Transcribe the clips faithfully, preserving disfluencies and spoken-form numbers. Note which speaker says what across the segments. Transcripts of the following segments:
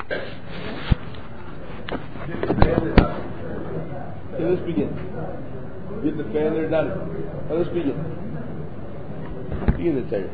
Speaker 1: Okay, let's begin. Get the fan there, done. Now let's begin. Begin the Torah.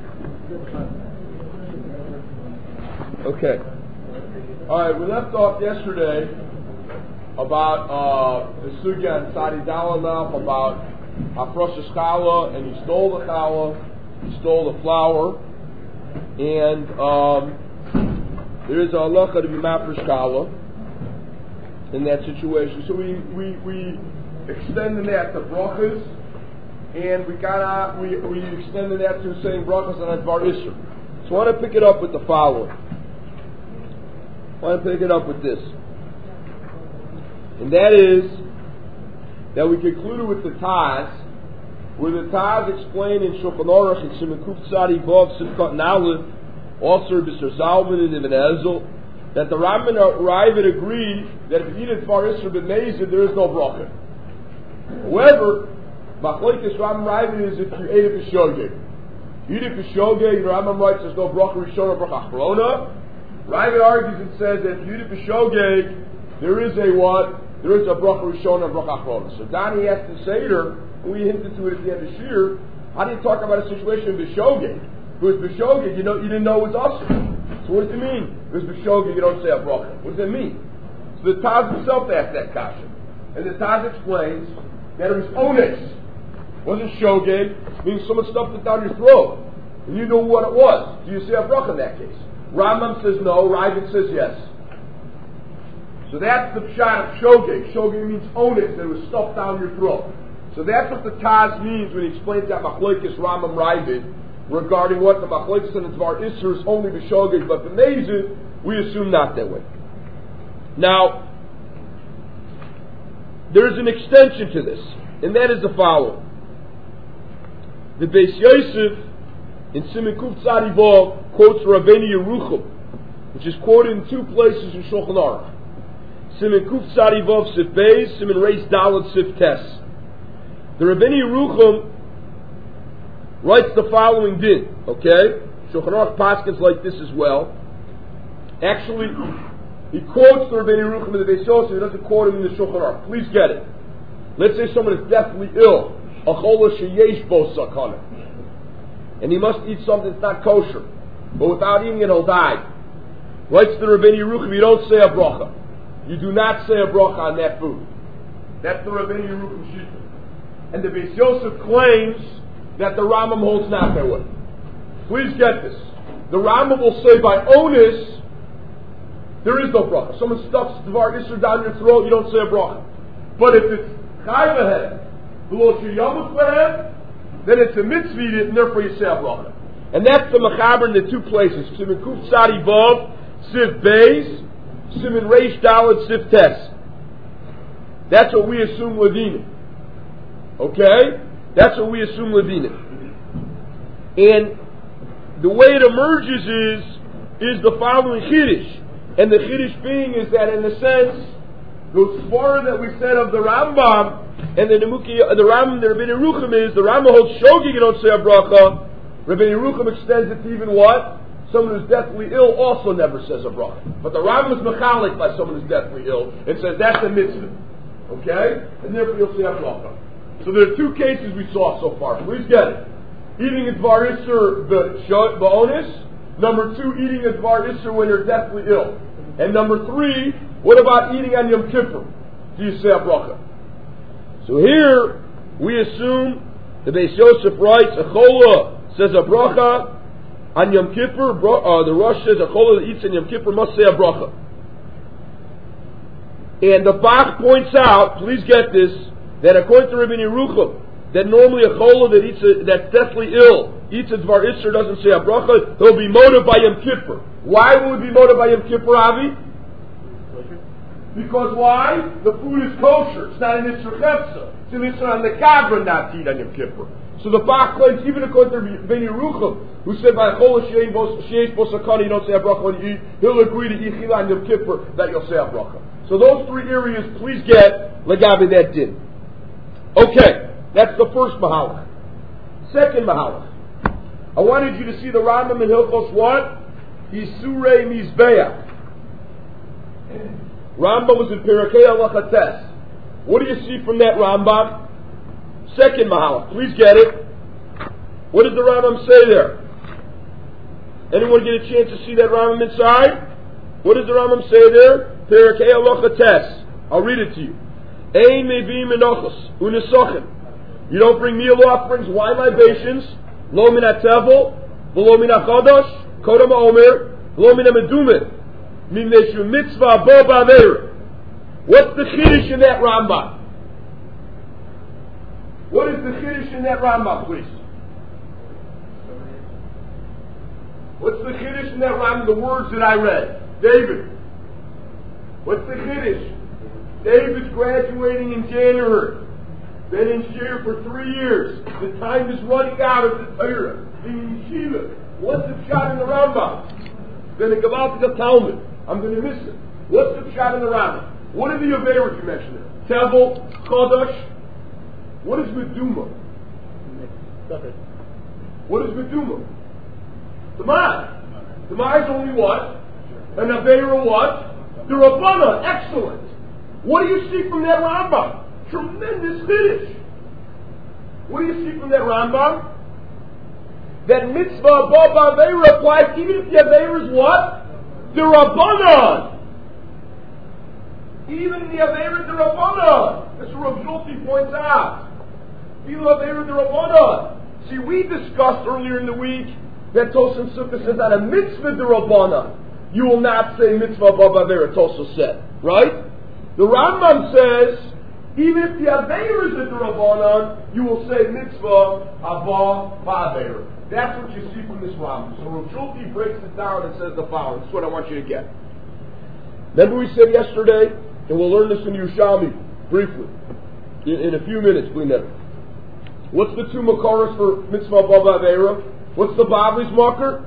Speaker 1: Okay. All right, we left off yesterday about uh, the sugya and Sadi Dalanaf about Hafrosh Challah, and he stole the challah, he stole the flour, and um, there is a halacha to be mafresh challah in that situation. So we we we extended that to brachas, and we got out, we we extended that to saying brachas on Advar Isser. So I want to pick it up with the following. I want to pick it up with this, and that is that we concluded with the Taz, where the Taz explained in Shulchan Aruch in Siman Kuf Tzadi Vav Sivkot Nalef, also B'Ser Zalman and Ibn Ezel, that the Rambam and Ravid agree that if you eat it Dvar Isser B'Mezid, there is no bracha. However, Machlokes Rambam Ravid is if you ate it B'Shogeg. You eat it B'Shogeg, the Rambam writes there's no bracha Rishona, bracha Achrona. Ravid argues and says that if you eat it B'Shogeg, there is a what? There is a bracha Rishona and bracha Achrona. So Dani asked the Seder, and we hinted to it at the end of Shir, how do you talk about a situation of B'Shogeg? If it was B'Shogeg, you know, you didn't know it was Asr. So what does it mean? If it was B'Shogeg, you don't say a bracha. What does it mean? So the Taz himself asked that question. And the Taz explains that it was Ones. It wasn't Shogeg, meaning someone stuffed it down your throat. And you knew what it was. Do you say a bracha in that case? Rambam says no, Ravid says yes. So that's the pshat of Shogeg. Shogeg means Ones, that it was stuffed down your throat. So that's what the Taz means when he explains that Machlokes Rambam Ravid regarding what the Machlokes and the Dvar Isser is only B'Shogeg, but the Mezid, we assume not that way. Now, there is an extension to this, and that is the following. The Beis Yosef in Siman Kuf Tzadi Vav quotes Rabbeinu Yerucham, which is quoted in two places in Shulchan Aruch. Siman Kuf Tzadi Vav Sif Beis, Siman Reis Dalet Sif Tes. The Rabbeinu Yerucham writes the following din, okay? Shulchan Aruch paskins like this as well. Actually, he quotes the Rabbeinu Yerucham in the Beis Yosef, he doesn't quote him in the Shulchan Aruch. Please get it. Let's say someone is deathly ill, achola sheyesh bo sakana, and he must eat something that's not kosher, but without eating it he'll die. Writes the Rabbeinu Yerucham, you don't say a bracha. You do not say a bracha on that food. That's the Rabbeinu Yerucham shita. And the Beis Yosef claims that the Rambam holds not that way. Please get this. The Rambam will say by onus, there is no bracha. Someone stuffs Dvar Isser down your throat, you don't say a bracha. But if it's chai v'hem, below sheyamut v'hem, then it's a mitzvah, and therefore you say a bracha. And that's the mechaber in the two places. Siman Kuf Tzadi Vav, Sif Beis, Siman Reish Dalet Sif Tes. That's what we assume Levina. Okay? That's what we assume Levina. And the way it emerges is, is the following Chiddush. And the Chiddush being is that in a sense, the svara that we said of the Rambam, and the Nemuki, the Rambam, the Rabbeinu Yerucham is, the Rambam holds Shogeg, you don't say a bracha. Rabbeinu Yerucham extends it to even what? Someone who's deathly ill also never says a bracha. But the Rambam is mechalik by someone who's deathly ill, and says that's a mitzvah. Okay? And therefore you'll say a bracha. So there are two cases we saw so far. Please get it. Eating a Dvar Isser ba'onis. Number two, eating a Dvar Isser when you're deathly ill. And number three, what about eating on Yom Kippur? Do you say a bracha? So here, we assume the Beis Yosef writes, a chola says a bracha on Yom Kippur. Uh, the Rosh says a chola that eats on Yom Kippur must say a bracha. And the Bach points out, please get this, that according to Rabbeinu Yerucham, that normally a chola that eats a, that's deathly ill eats a Dvar Isser doesn't say a bracha, he'll be motive by Yom Kippur. Why will it be motive by Yom Kippur, Avi? Because why? The food is kosher. It's not an Isser Chepsa. It's an Isser on the Kabra not to eat on Yom Kippur. So the Bach claims, even according to Rabbeinu Yerucham, who said by chola sheyesh bo sakana you don't say a bracha when you eat, he'll agree to Yichila on Yom Kippur that you'll say a bracha. So those three areas, please get Lagabi that din. Okay, that's the first mahalach. Second mahalach. I wanted you to see the Rambam in Hilchos what? Isurei Mizbeach. Rambam was in Pirkei Halacha Tes. What do you see from that Rambam? Second Mahalach. Please get it. What does the Rambam say there? Anyone get a chance to see that Rambam inside? What does the Rambam say there? Pirkei Halacha Tes. I'll read it to you. Ein mevi menochos unesochen. You don't bring meal offerings, wine libations, lo min hatevel, v'lo min hachodosh, kodam ha'omer, v'lo min ha'medumet, min neshu mitzvah bo ba'aveira. What's the chiddush in that Rambam? What is the chiddush in that Rambam, please? What's the chiddush in that Rambam? The words that I read. David. What's the chiddush? David's graduating in January. Been in Shir for three years. The time is running out of the Torah. The yeshiva. What's the shot in the Rambam? Then a Gavaltika Talmud. I'm going to miss it. What's the shot in the Rambam? What are the Aveirot you mentioned there? Tevel, Chodosh. What is Meduma? What is Meduma? The Mai. The Mai is only what? An Aveirot what? The Rabbanah. Excellent. What do you see from that Rambam? Tremendous chiddush. What do you see from that Rambam? That mitzvah above Aveira applies even if the Aveira is what? The Rabbanan. Even the Aveira the Rabbanan. That's what Rav Zulti points out. Even Aveira the Rabbanan. See, we discussed earlier in the week that Tosin Sukkah says that a mitzvah the Rabbanan, you will not say mitzvah above Aveira, Tosa said. Right? The Rambam says, even if the Aveira is the Rabbanan, you will say mitzvah above Aveira. That's what you see from this Rambam. So Rav Zulti breaks it down and says the following. This is what I want you to get. Remember we said yesterday, and we'll learn this in Yerushalmi briefly, in, in a few minutes, please never. What's the two Makoros for mitzvah above Aveira? What's the Bavli's marker?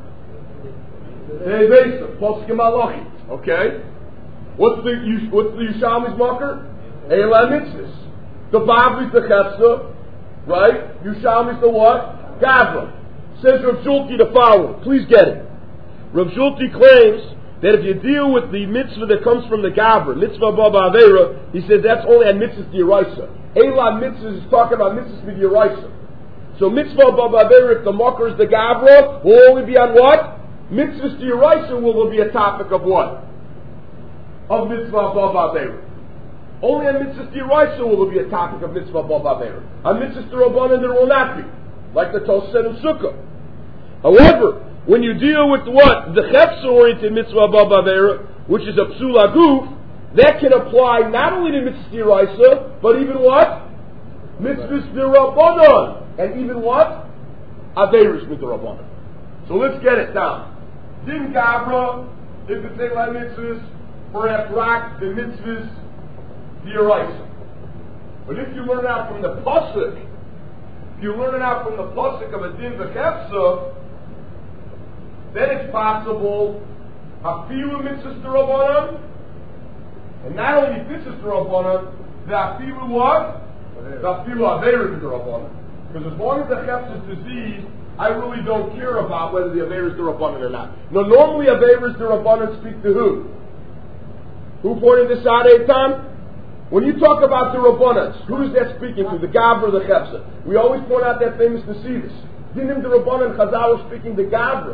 Speaker 1: Hey, Besa, Poskim Malachi. Okay? What's the what's the Yerushalmi's marker? Eila Mitzvahs. The Bavli's the Chefsa, right? Yerushalmi's the what? Gavra. Says Rav Zulti the following. Please get it. Rav Zulti claims that if you deal with the mitzvah that comes from the Gavra, mitzvah above Aveira, he says that's only on mitzvahs d'oraisa. Eila Mitzvahs is talking about mitzvahs d'oraisa. So mitzvah above Aveira, if the marker is the Gavra, will only be on what? Mitzvahs d'oraisa will be a topic of what? Of mitzvah above Aveira. Only on mitzvahs d'oraisa will there be a topic of mitzvah above Aveira. On mitzvahs d'Rabbanan there will not be, like the Tos said in Sukkah. However, when you deal with what? The Chefsa-oriented mitzvah above Aveira, which is a Psula Guf, that can apply not only to mitzvahs d'oraisa, but even what? Mitzvahs d'Rabbanan. And even what? Aveiros d'Rabbanan. So let's get it down. Din Gavra, if it's Eila Mitzvahs, perhaps rock the mitzvahs d'oraisa. But if you learn out from the pasuk, if you learn it out from the pasuk of a din v'chefsa, then it's possible afilu mitzvahs d'Rabbanan, and not only mitzvahs d'Rabbanan, the afilu what? The afilu aveiros d'Rabbanan. Because as long as the chefsa is diseased, I really don't care about whether the aveiros d'Rabbanan or not. Now, normally aveiros d'Rabbanan speak to who? Who pointed this out, Eitan? When you talk about the Rabbanans, who is that speaking to? The Gavra or the Chefsa? We always point out that famous Nesivis. Dinim the Rabbanan, Chazal is speaking to Gavras.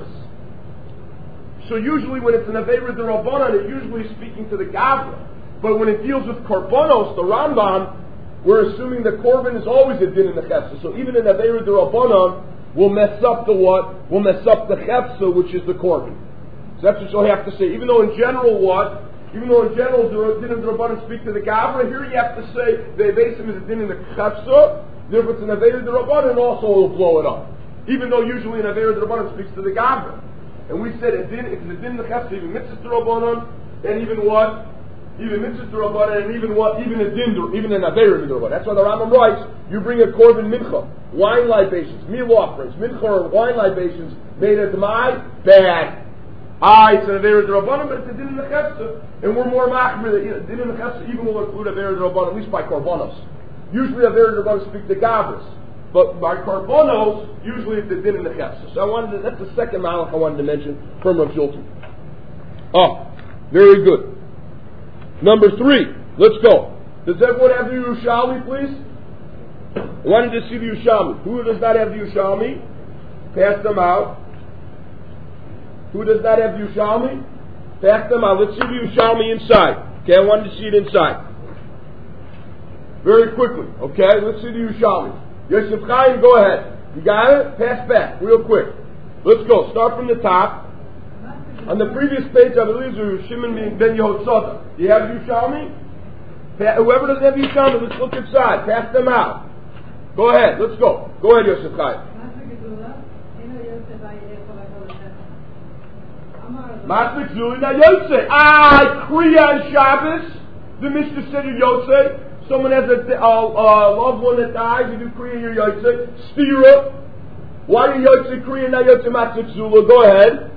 Speaker 1: So usually when it's an Aveira the Rabbanan, it usually is speaking to the Gavra. But when it deals with Korbanos, the Rambam, we're assuming the Korban is always a din in the Chefsa. So even an Aveira the Rabbanan will mess up the what? Will mess up the Chefsa, which is the Korban. So that's what you'll have to say. Even though in general what? Even though in general the din of the Rabbanan speak to the Gavra, here you have to say the Evesim is a din in the Chefsa. Therefore it's an Aveira the Rabbanan also will blow it up. Even though usually an Aveira the Rabbanan speaks to the Gavra. And we said a din, it's a din in the Chefsa, even mitzvah the Rabbanan, and even what? Even mitzvah the Rabbanan, and even what? Even a din, even an Aveira the Rabbanan. That's why the Rambam writes, you bring a korban mincha, wine libations, meal offerings, mincha or wine libations made of my bad. Ah, it's an Aveira the Rabbanan, but it's a din in the Chefsa. And we're more machmir that you know, din in the Chefsa even will include Aveira the Rabbanan, at least by korbanos. Usually Aveira the Rabbanan speak to Gavras. But by korbanos, usually it's the din in the Chefsa. So I wanted to, that's the second malach I wanted to mention from Rav Zulti. Oh, very good. Number three. Let's go. Does everyone have the Yerushalmi, please? I wanted to see the Yerushalmi. Who does not have the Yerushalmi? Pass them out. Who does not have the Yerushalmi? Pass them out. Let's see the Yerushalmi inside. Okay, I wanted to see it inside. Very quickly. Okay, let's see the Yerushalmi. Yosef Chaim, go ahead. You got it? Pass back, real quick. Let's go. Start from the top. On the previous page, I believe it was Shimon ben Yehoshua. Do you have Yerushalmi? Whoever doesn't have Yerushalmi, let's look inside. Pass them out. Go ahead. Let's go. Go ahead, Yosef Chaim. Maslik Zuli na Yotze. Ah, Kriya on Shabbos. The Mishnah said you're Yotze. Someone has a, a, a loved one that dies, you do Kriya, you're Yotze. Stira. Why are you Yotze Kriya na Yotze Maslik Zula? Go ahead.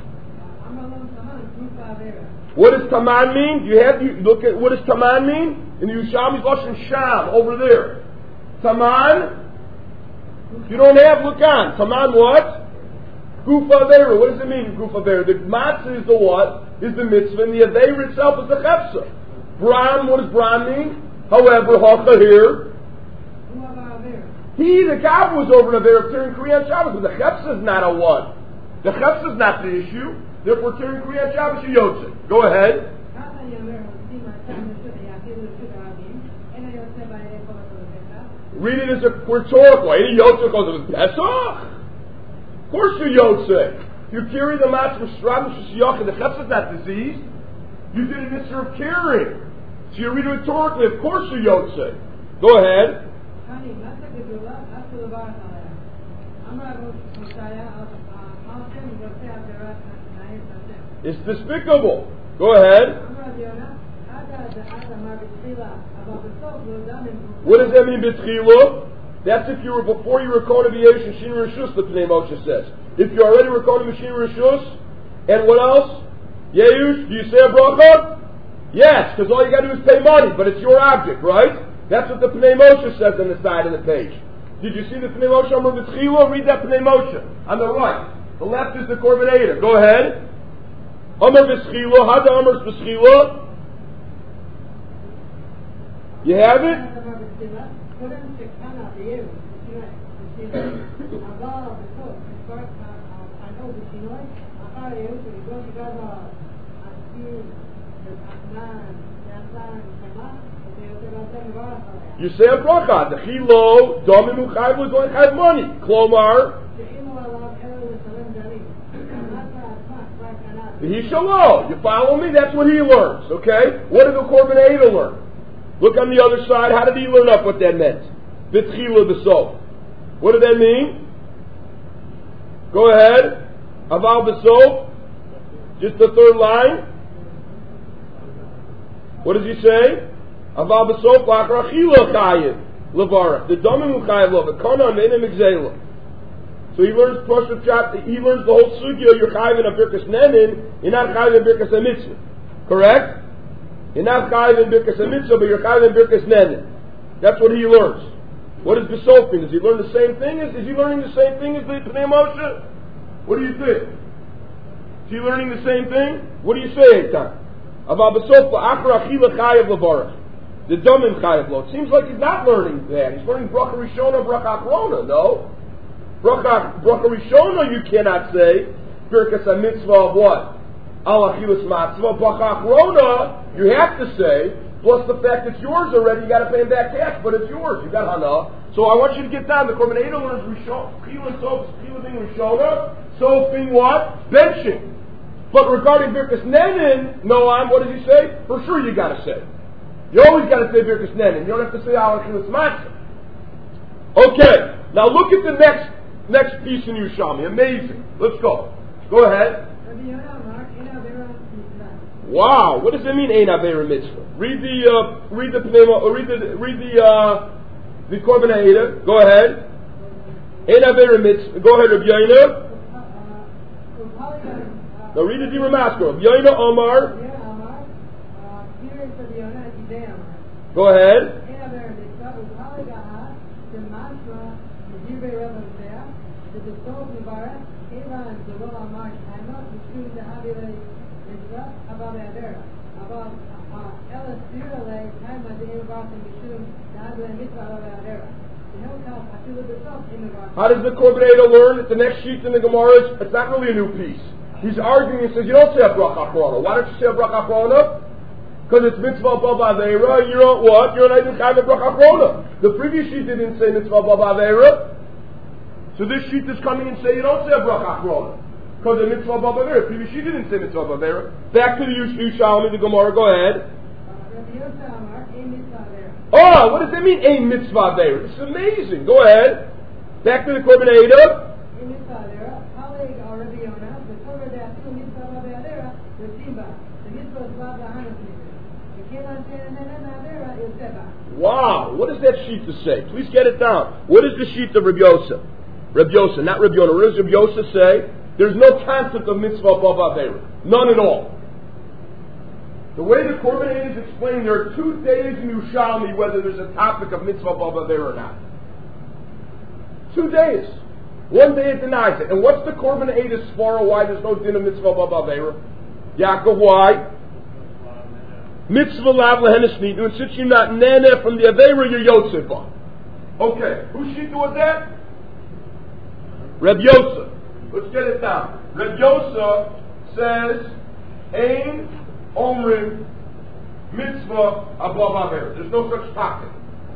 Speaker 1: What does Taman mean? You have you look at what does Taman mean? In the Yerushalmi's Lashon Sham over there. Taman. You don't have look on. Taman what? Gufa Avera. What does it mean, Gufa Avera? The matzah is the what? Is the mitzvah, and the Avera itself is the chepsa. Bram, what does Bram mean? However, Hacha here. He, the Kav, was over in Avera tearing Kriya Shabbos, but the chepsa is not a what? The chepsa is not the issue. Therefore, tearing Kriya Shabbos, you Yotze. Go ahead. Read it as a rhetorical. Any Yotze goes to Pesach? Of course you're Yotze. You carry the match from Shrabish Shiyach, the Chepsa is not diseased. You did it in of carrying. So you read it rhetorically. Of course you're Yotze. Go ahead. It's despicable. Go ahead. What does that mean, B'tchila? That's if you were before you were Kona B'yesh Shin Rishus, the Pnei Moshe says. If you're already were Kona B'shin Rishus, and what else? Yeush, do you say a bracha? Yes, because all you got to do is pay money, but it's your object, right? That's what the Pnei Moshe says on the side of the page. Did you see the Pnei Moshe Amar B'tchila? Read that Pnei Moshe on the right. The left is the Korban Eidah. Go ahead. Amar B'tchila, Hada Amar B'tchila. You have it? You say a bracha. The chilo domim uchayv was going to have money. Klomar. He shalo. You follow me? That's what he learns. Okay. What did the Korban Eidah learn? Look on the other side. How did he learn up what that meant? B'tchila b'sof. What did that mean? Go ahead. Aval b'sof. Just the third line. What does he say? Aval b'sof la'achar achila chayiv levarach. The domim u'chayiv lo. V'kona me'enim exela. So he learns he learns the whole sugya. You're chayiv in a birkas nenin. You're not chayiv in birkas mitzvah. Correct? You're not chayiv in birkas mitzvah, but you're chayiv in birkas nenin. That's what he learns. What does b'sof mean? Does he learn the same thing? Is, is he learning the same thing as the Pnei Moshe? What do you think? Is he learning the same thing? What do you say, Eitan? About b'sof la'achar achila chayiv levarach. The domim chayiv lo. It seems like he's not learning that. He's learning bracha rishona, bracha achrona. No, bracha bracha rishona you cannot say birkas a mitzvah of what? Al achilas matzvah. Bracha achrona you have to say. Plus the fact it's yours already, you got to pay him back cash, but it's yours. You got hana. So I want you to get down. The Korban Eidah learns rishona, chila sof, chila being rishona, sof being what? Benching. But regarding birkas nenin, no, I'm. What does he say? For sure, you got to say. You always got to say birkas nenin. You don't have to say al achilas matzvah. Okay. Now look at the next next piece in Yerushalmi. Amazing. Let's go. Go ahead. Wow. What does it mean? Ein avera mitzvah. Read the uh, read the pneuma, read the read the uh, the Korban Eidah. Go ahead. Ein avera mitzvah. Go ahead, Rabbi Yoina. Now read the Dibur Maskor. Rabbi Yoina Omar. Go ahead. How does the Korban Eidah learn that the next sheet in the Gemara is, it's not really a new piece. He's arguing and says, you don't say a bracha achrona. Why don't you say a bracha achrona? Because it's mitzvah baba aveira, you don't what? You're not even kind of bracha achrona. The previous sheet didn't say mitzvah baba aveira. So this sheet is coming and say you don't say a bracha achrona. Because the mitzvah baba aveira. The previous sheet didn't say mitzvah baba aveira. Back to the Yerushalmi, the Gemara, go ahead. Oh, what does that mean, a mitzvah aveira? It's amazing. Go ahead. Back to the Korban Eidah. Wow, what does that sheet to say? Please get it down. What is the sheet of Reb Yosef? Reb Yosef, not Reb Yonah. What does Reb Yosef say? There's no concept of mitzvah above Aveira. None at all. The way the Korban Eidah is explained, there are two days in Yerushalmi whether there's a topic of mitzvah above Aveira or not. Two days. One day it denies it. And what's the Korban Eidah svara why there's no din of mitzvah above Aveira? Yaakov, why? Mitzvah lav lehenes nidu, and since you're not nene from the Aveira, you're Yotzefa. Okay, whose shita was that? Reb Yosef. Let's get it down. Reb Yosef says, Ein omrim mitzvah above Aveira. There's no such topic.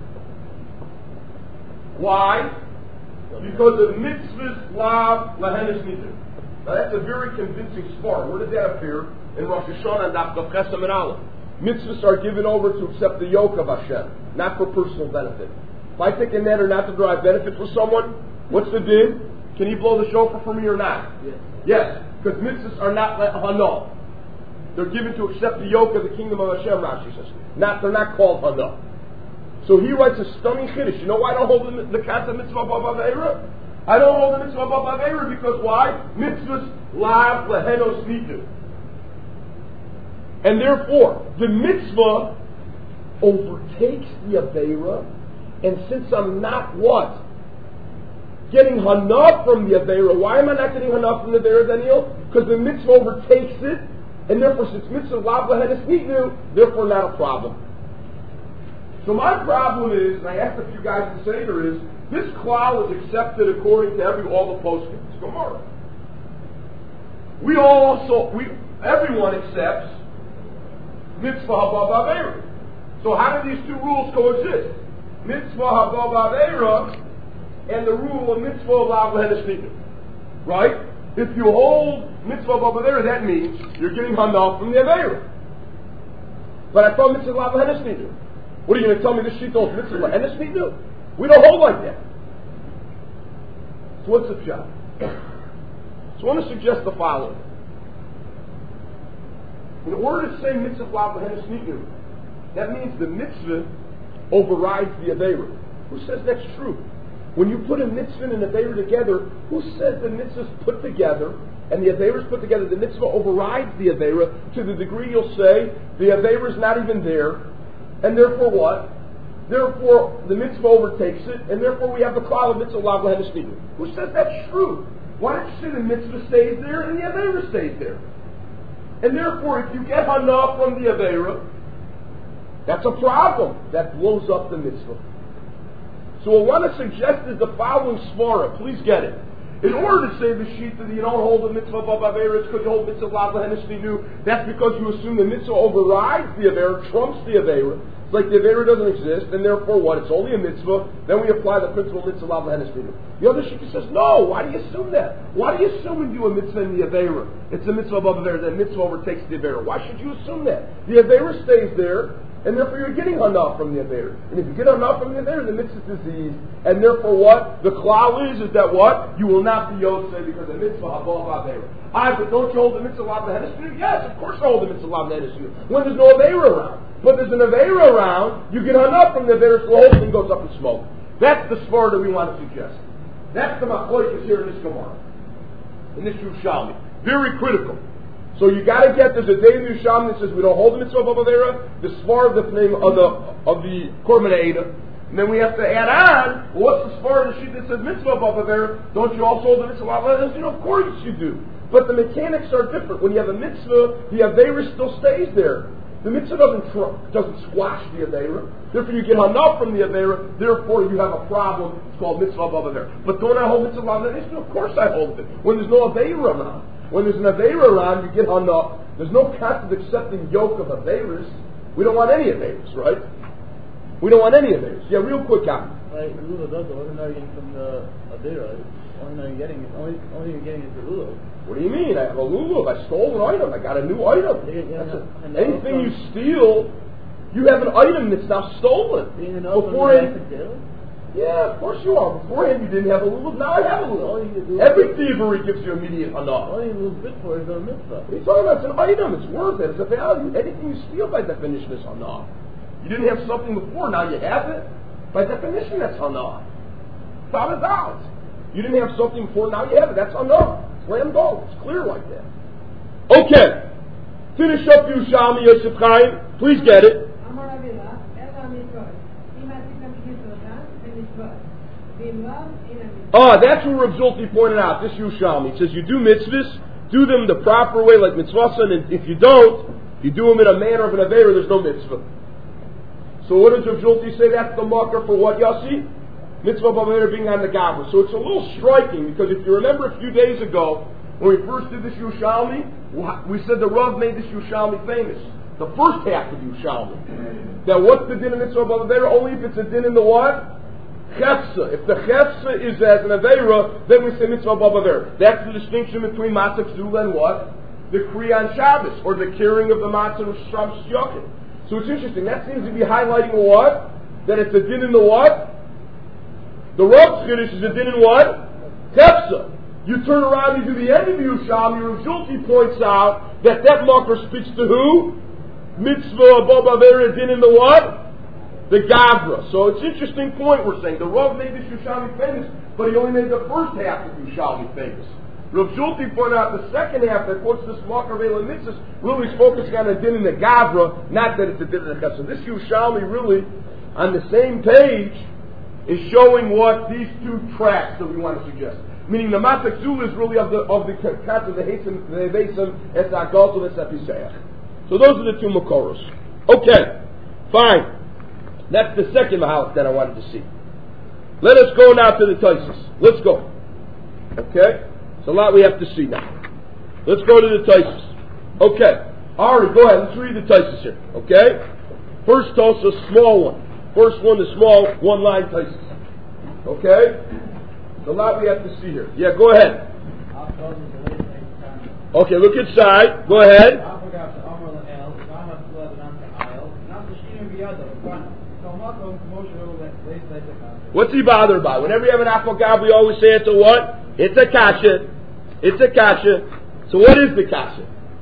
Speaker 1: Why? Because the mitzvahs lav lehenes nidu. Now that's a very convincing spar. Where does that appear? In Rosh Hashanah and Daf Chesam and Aleph. Mitzvahs are given over to accept the yoke of Hashem, not for personal benefit. If I take a netter not to derive benefit for someone, what's the din? Can he blow the shofar for me or not? Yes. Yes, because mitzvahs are not hana. They're given to accept the yoke of the kingdom of Hashem, Rashi says. Not, they're not called hana. So he writes a stunning chiddush. You know why I don't hold the, the concept mitzvah above Aveira? I don't hold the mitzvah above Aveira because why? Mitzvahs lav lehenos nidu. And therefore, the mitzvah overtakes the Aveira, and since I'm not what? Getting hana from the Aveira. Why am I not getting hana from the Aveira, Daniel? Because the mitzvah overtakes it, and therefore, since mitzvah lav lehenes nidu, therefore not a problem. So my problem is, and I asked a few guys to say there is, this klal is accepted according to every all the poskim. It's Gemara. We all also, we everyone accepts mitzvah habab aveira. So how do these two rules coexist? Mitzvah habab aveira and the rule of mitzvah lav lehenes nidu. Right? If you hold mitzvah habab aveira, that means you're getting hana from the aveira. But I thought mitzvah lav lehenes nidu. What are you going to tell me this sheet holds mitzvah lehenes nidu? We don't hold like that. So what's the job? So I want to suggest the following. In order to say mitzvah lav lehenes nidu, that means the mitzvah overrides the aveira. Who says that's true? When you put a mitzvah and an aveira together, who says the mitzvah's put together and the aveira's put together? The mitzvah overrides the aveira to the degree you'll say the aveira's not even there, and therefore what? Therefore the mitzvah overtakes it, and therefore we have the klal of mitzvah lav lehenes nidu. Who says that's true? Why don't you say the mitzvah stays there and the aveira stays there? And therefore, if you get hana from the aveira, that's a problem. That blows up the mitzvah. So what I want to suggest is the following svara. Please get it. In order to say the sheet that you don't hold the mitzvah above aveira, it's because you hold mitzvah lav lehenes nidu. That's because you assume the mitzvah overrides the aveira, trumps the aveira. It's like the aveira doesn't exist, and therefore what? It's only a mitzvah. Then we apply the principle mitzvah lav lehenes nidu. The other sheet says, no. Why do you assume that? Why do you assume when you do a mitzvah in the aveira, it's a mitzvah above aveira, then mitzvah overtakes the aveira? Why should you assume that? The aveira stays there, and therefore you're getting hana from the aveira. And if you get hana from the aveira, the mitzvah is diseased, and therefore what? The klal is, is that what? You will not be yosei because the mitzvah above aveira. I, but don't you hold the mitzvah lav lehenes nidu? Yes, of course I hold the mitzvah lav lehenes nidu. When there's no aveira around. But there's an aveira around, you get hana from the aveira, so the whole thing goes up in smoke. That's the svara that we want to suggest. That's the machlokes here in this Gemara, in this Yerushalmi. Very critical. So you got to get, there's a day in the Yerushalmi that says we don't hold the mitzvah of aveira, the svara of the name of the of the Korban Eidah, and then we have to add on, well, what's the svara of the sheet that says mitzvah of aveira? Don't you also hold the mitzvah of aveira? You know, of course you do. but the mechanics are different. When you have a mitzvah, the Aveira still stays there. The mitzvah doesn't tr- doesn't squash the Aveira. Therefore, you get hung up from the Aveira. Therefore, you have a problem. It's called mitzvah above Aveira. But don't I hold mitzvah above Aveira? Of course I hold it. When there's no Aveira around. When there's an Aveira around, you get hung up. There's no concept of accepting yoke of Aveiras. We don't want any Aveiras, right? We don't want any Aveiras. Yeah, real quick, Captain.
Speaker 2: Right, Lula does the ordinary getting from the Aveira. Only you're getting, only, only you're getting is the Lulav.
Speaker 1: What do you mean? I have a lulav. I stole an item. I got a new item.
Speaker 2: Yeah, yeah,
Speaker 1: That's
Speaker 2: and
Speaker 1: a, anything you steal, you have an item that's now stolen. Beforehand, yeah, of course you are. Beforehand you didn't have a lulav. Now I have a lulav. Every thievery gives you immediate enough.
Speaker 2: All you need a little bit for is a mitzvah.
Speaker 1: What are you talking about? It's an item. It's worth it. It's a value. Anything you steal by definition is hanah. You didn't have something before. Now you have it. By definition, that's hanah. Without a doubt. You didn't have something before. Now you have it. That's hanah. Slam dunk. It's clear like that. Okay. Finish up Yerushalmi Yosef Chaim. Please get it. Oh, that's what Rav Zulti pointed out. This Yerushalmi. It says you do mitzvahs, do them the proper way, like mitzvahs, and if you don't, you do them in a manner of an aveira, there's no mitzvah. So what does Rav Zulti say? That's the marker for what, Yossi? Mitzvah b'aveira being on the gavra. So it's a little striking, because if you remember a few days ago, when we first did this Yerushalmi, we said the Rav made this Yerushalmi famous. The first half of Yerushalmi. That what's the din of mitzvah b'aveira? Only if it's a din in the what? Chefsa. If the chefsa is as an aveira, then we say mitzvah b'aveira. That's the distinction between matzah k'zula and what? The kriyan Shabbos, or the carrying of the matzah of Shabbos Yochid. So it's interesting. That seems to be highlighting what? That it's a din in the what? The Rav Chiddush is a din in what? Chefsa. You turn around and you do the end of Yerushalmi, Rav Zulti points out that that marker speaks to who? Mitzvah above Avera din in the what? The Gavra. So it's an interesting point we're saying. The Rav made this Yerushalmi famous, but he only made the first half of Yerushalmi famous. Rav Zulti pointed out the second half that quotes this marker of Eila Mitzvahs really is focusing on a din in the Gavra, not that it's a din in the Chesed. This Yerushalmi really, on the same page, is showing what these two tracks that we want to suggest. Meaning the Matzah K'zula is really of the of the concept of the Hasim, the Evesim, Es Agalto, Es Apiseach. So those are the two Makoros. Okay, fine. That's the second Mahalach that I wanted to see. Let us go now to the Taisus. Let's go. Okay? It's a lot we have to see now. Let's go to the Taisus. Okay. Ari, go ahead. Let's read the Taisus here. Okay? First Tosa, small one. First one, the small one-line Taisus. Okay? It's a lot we have to see here. Yeah, go ahead. Okay, look inside. Go ahead. What's he bothered by? Whenever you have an afogab, we always say it's a what? It's a kasha. It's a kasha. So what is the kasha?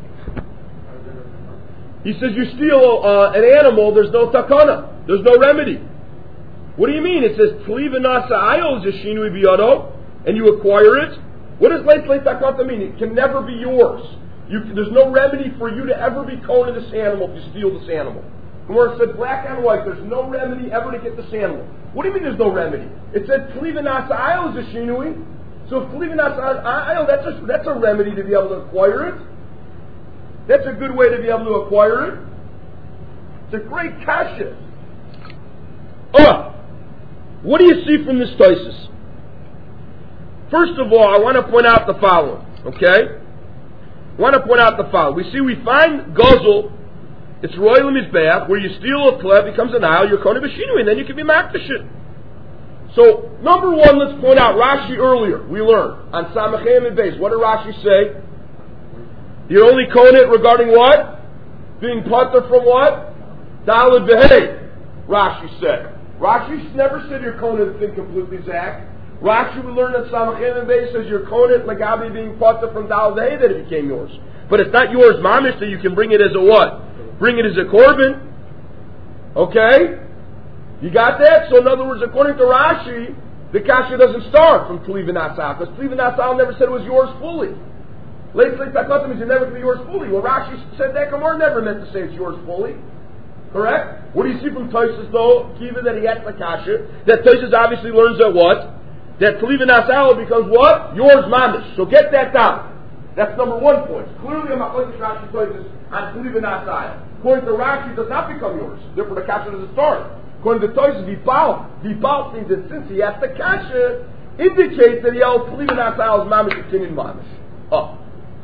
Speaker 1: He says you steal uh, an animal, there's no takana. There's no remedy. What do you mean? It says Tliva nasa ayol zeshinui biyado, and you acquire it. What does leit leit takata mean? It can never be yours. You, there's no remedy for you to ever be kohen to this animal if you steal this animal. Gemara said black and white. There's no remedy ever to get this animal. What do you mean there's no remedy? It said Tliva nasa ayol zeshinui. So if Tliva nasa ayol, that's a that's a remedy to be able to acquire it. That's a good way to be able to acquire it. It's a great kasha. Oh, what do you see from this Taisus? First of all, I want to point out the following. Okay, I want to point out the following. We see we find Gozel. It's royal mizbeach where you steal a kleb, becomes an aisle, you're kohen b'shinui, and then you can be makdash it. So number one, let's point out Rashi earlier. We learned on Samachem and Beis. What did Rashi say? You're only kohen it regarding what? Being putter from what? Daled v'hei. Rashi said. Rashi never said you're kohen it thing completely Zach. Rashi we learned that Samachem and Beis says you're kohen it Lagabi being putter from Daled v'hei that it became yours. But it's not yours, mamish, that you can bring it as a what? Bring it as a korban. Okay? You got that? So in other words, according to Rashi, the kasha doesn't start from Tliva Nasal, because Tliva Nasal never said it was yours fully. Late late takata means it never can be yours fully. Well, Rashi said that Gemara never meant to say it's yours fully. Correct? What do you see from Taisus though? Kiva that he had the kasha. That Taisus obviously learns that what? That Tliva Nasal becomes what? Yours mamish. So get that down. That's number one point. Clearly, a machlokes Rashi Tosfos on Kli v'Nasayil. According to Rashi, it does not become yours. Therefore, the kasha doesn't start. According to Tosfos, Vibal, Vibal means that since he has the kasha, indicates that he held Kli v'Nasayil is mamish opinion mamish. Oh.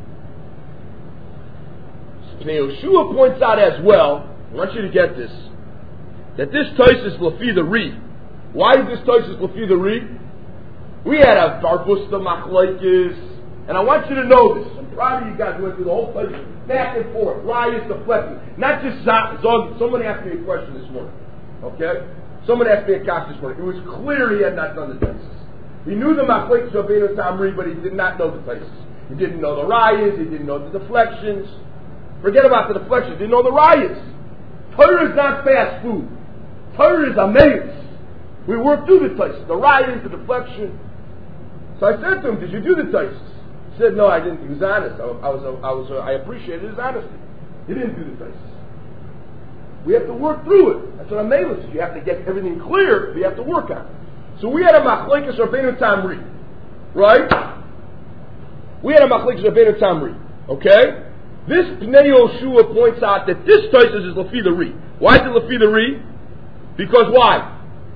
Speaker 1: So Yehoshua points out as well, I want you to get this, that this Tosfos is Lefi the Ri. Why is this Tosfos Lefi the Ri? We had a Barbusta Machlokes, and I want you to know this. I'm proud of you guys who went through the whole Tosfos, back and forth, liars deflecting. Not just Zog. Someone asked me a question this morning. Okay? Someone asked me a question this morning. It was clear he had not done the Tosfos. He knew the Machlokes Rabbeinu Tamri, but he did not know the Tosfos. He didn't know the rayas, he didn't know the deflections. Forget about the deflections, he didn't know the rayas. Torah is not fast food. Torah is amazing. We worked through the Tosfos, the rayas, the deflection. So I said to him, did you do the Tosfos? He said, no, I didn't. He was honest. I, I was, I was, I appreciated his honesty. He didn't do the Tosfos. We have to work through it. That's what I'm made with. You have to get everything clear, but you have to work on it. So we had a machlokes Rabbeinu Tamri, right? We had a machlokes Rabbeinu Tamri, okay? This Pnei Yehoshua points out that this Tosfos is Lefi the Ri. Why is it Lefi the Ri? Because why?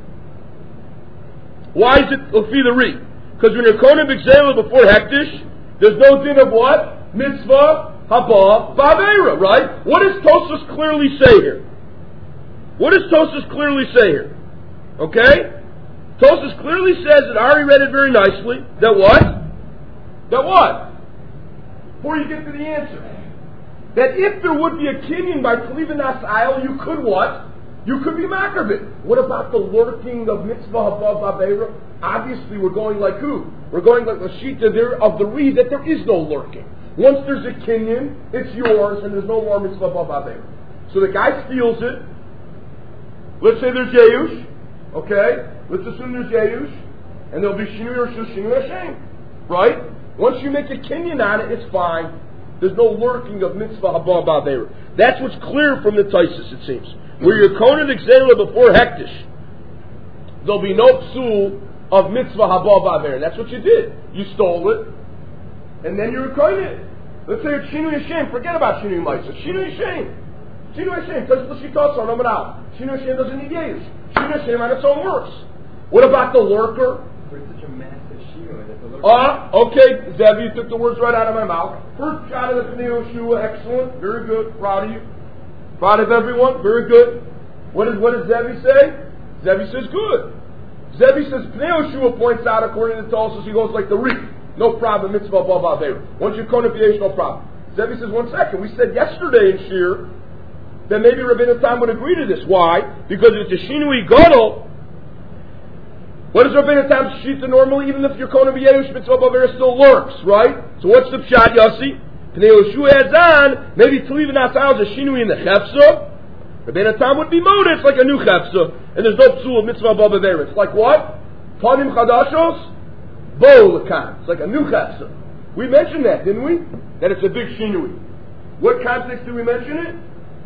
Speaker 1: Why is it Lefi the Ri? Because when you're Kohen B'Gzela before Hektish, there's no din of what? Mitzvah Haba Ba'Avera, right? What does Tosfos clearly say here? What does Tosfos clearly say here? Okay? Tosfos clearly says, and I already read it very nicely, that what? That what? Before you get to the answer. That if there would be a kinyan by Kli v'Nasayil, you could what? You could be makarbit. What about the lurking of mitzvah above Avera? Obviously we're going like who? We're going like the shita there of the reed that there is no lurking. Once there's a kinyan, it's yours and there's no more mitzvah above Avera. So the guy steals it. Let's say there's Yeush. Okay? Let's assume there's Yeush. And there'll be Shinui or Shinui Hashem. Right? Once you make a kinyan on it, it's fine. There's no lurking of mitzvah haba ba'avera. That's what's clear from the Tosfos, it seems. Where you're Kohen B'Gzela before Hektish, there'll be no psul of mitzvah haba ba'avera. That's what you did. You stole it, and then you're Kohen. Let's say it's Shinui Hashem. Forget about Shinui Ma'isa. Shinui Hashem. Shinui Hashem. Tosfos L'Shitosar on Amanal. Shinui Hashem doesn't need Yesh. Shinui Hashem on its own works. What about the lurker?
Speaker 2: For such a massive Shinui that the lurker...
Speaker 1: Ah, uh, okay, Zevi, you took the words right out of my mouth. First shot of the Pnei Yehoshua, excellent, very good, proud of you. Proud of everyone, very good. What, is, what does Zevi say? Zevi says good. Zevi says, Pnei Yehoshua points out, according to Tosfos, he goes like the Ri. No problem, mitzvah above Avera. Once you Kohen B'Yesh, no problem. Zevi says, one second, we said yesterday in Shir that maybe Rabbeinu Tam would agree to this. Why? Because it's a Shinui Gadol. What does Rabbeinu Tam's shita normally? Even if you're Kohen B'Yesh, mitzvah above Avera still lurks, right? So what's the pshat, Yossi? Pnei Yehoshua adds on, maybe Kli v'Nasayil is a Shinui in the Chefsa. Rabbeinu Tam would be moda, it's like a new Chefsa. And there's no psul of mitzvah above Avera. It's like what? Panim Chadashos? Bo Lakan. It's like a new Chefsa. We mentioned that, didn't we? That it's a big Shinui. What context did we mention it?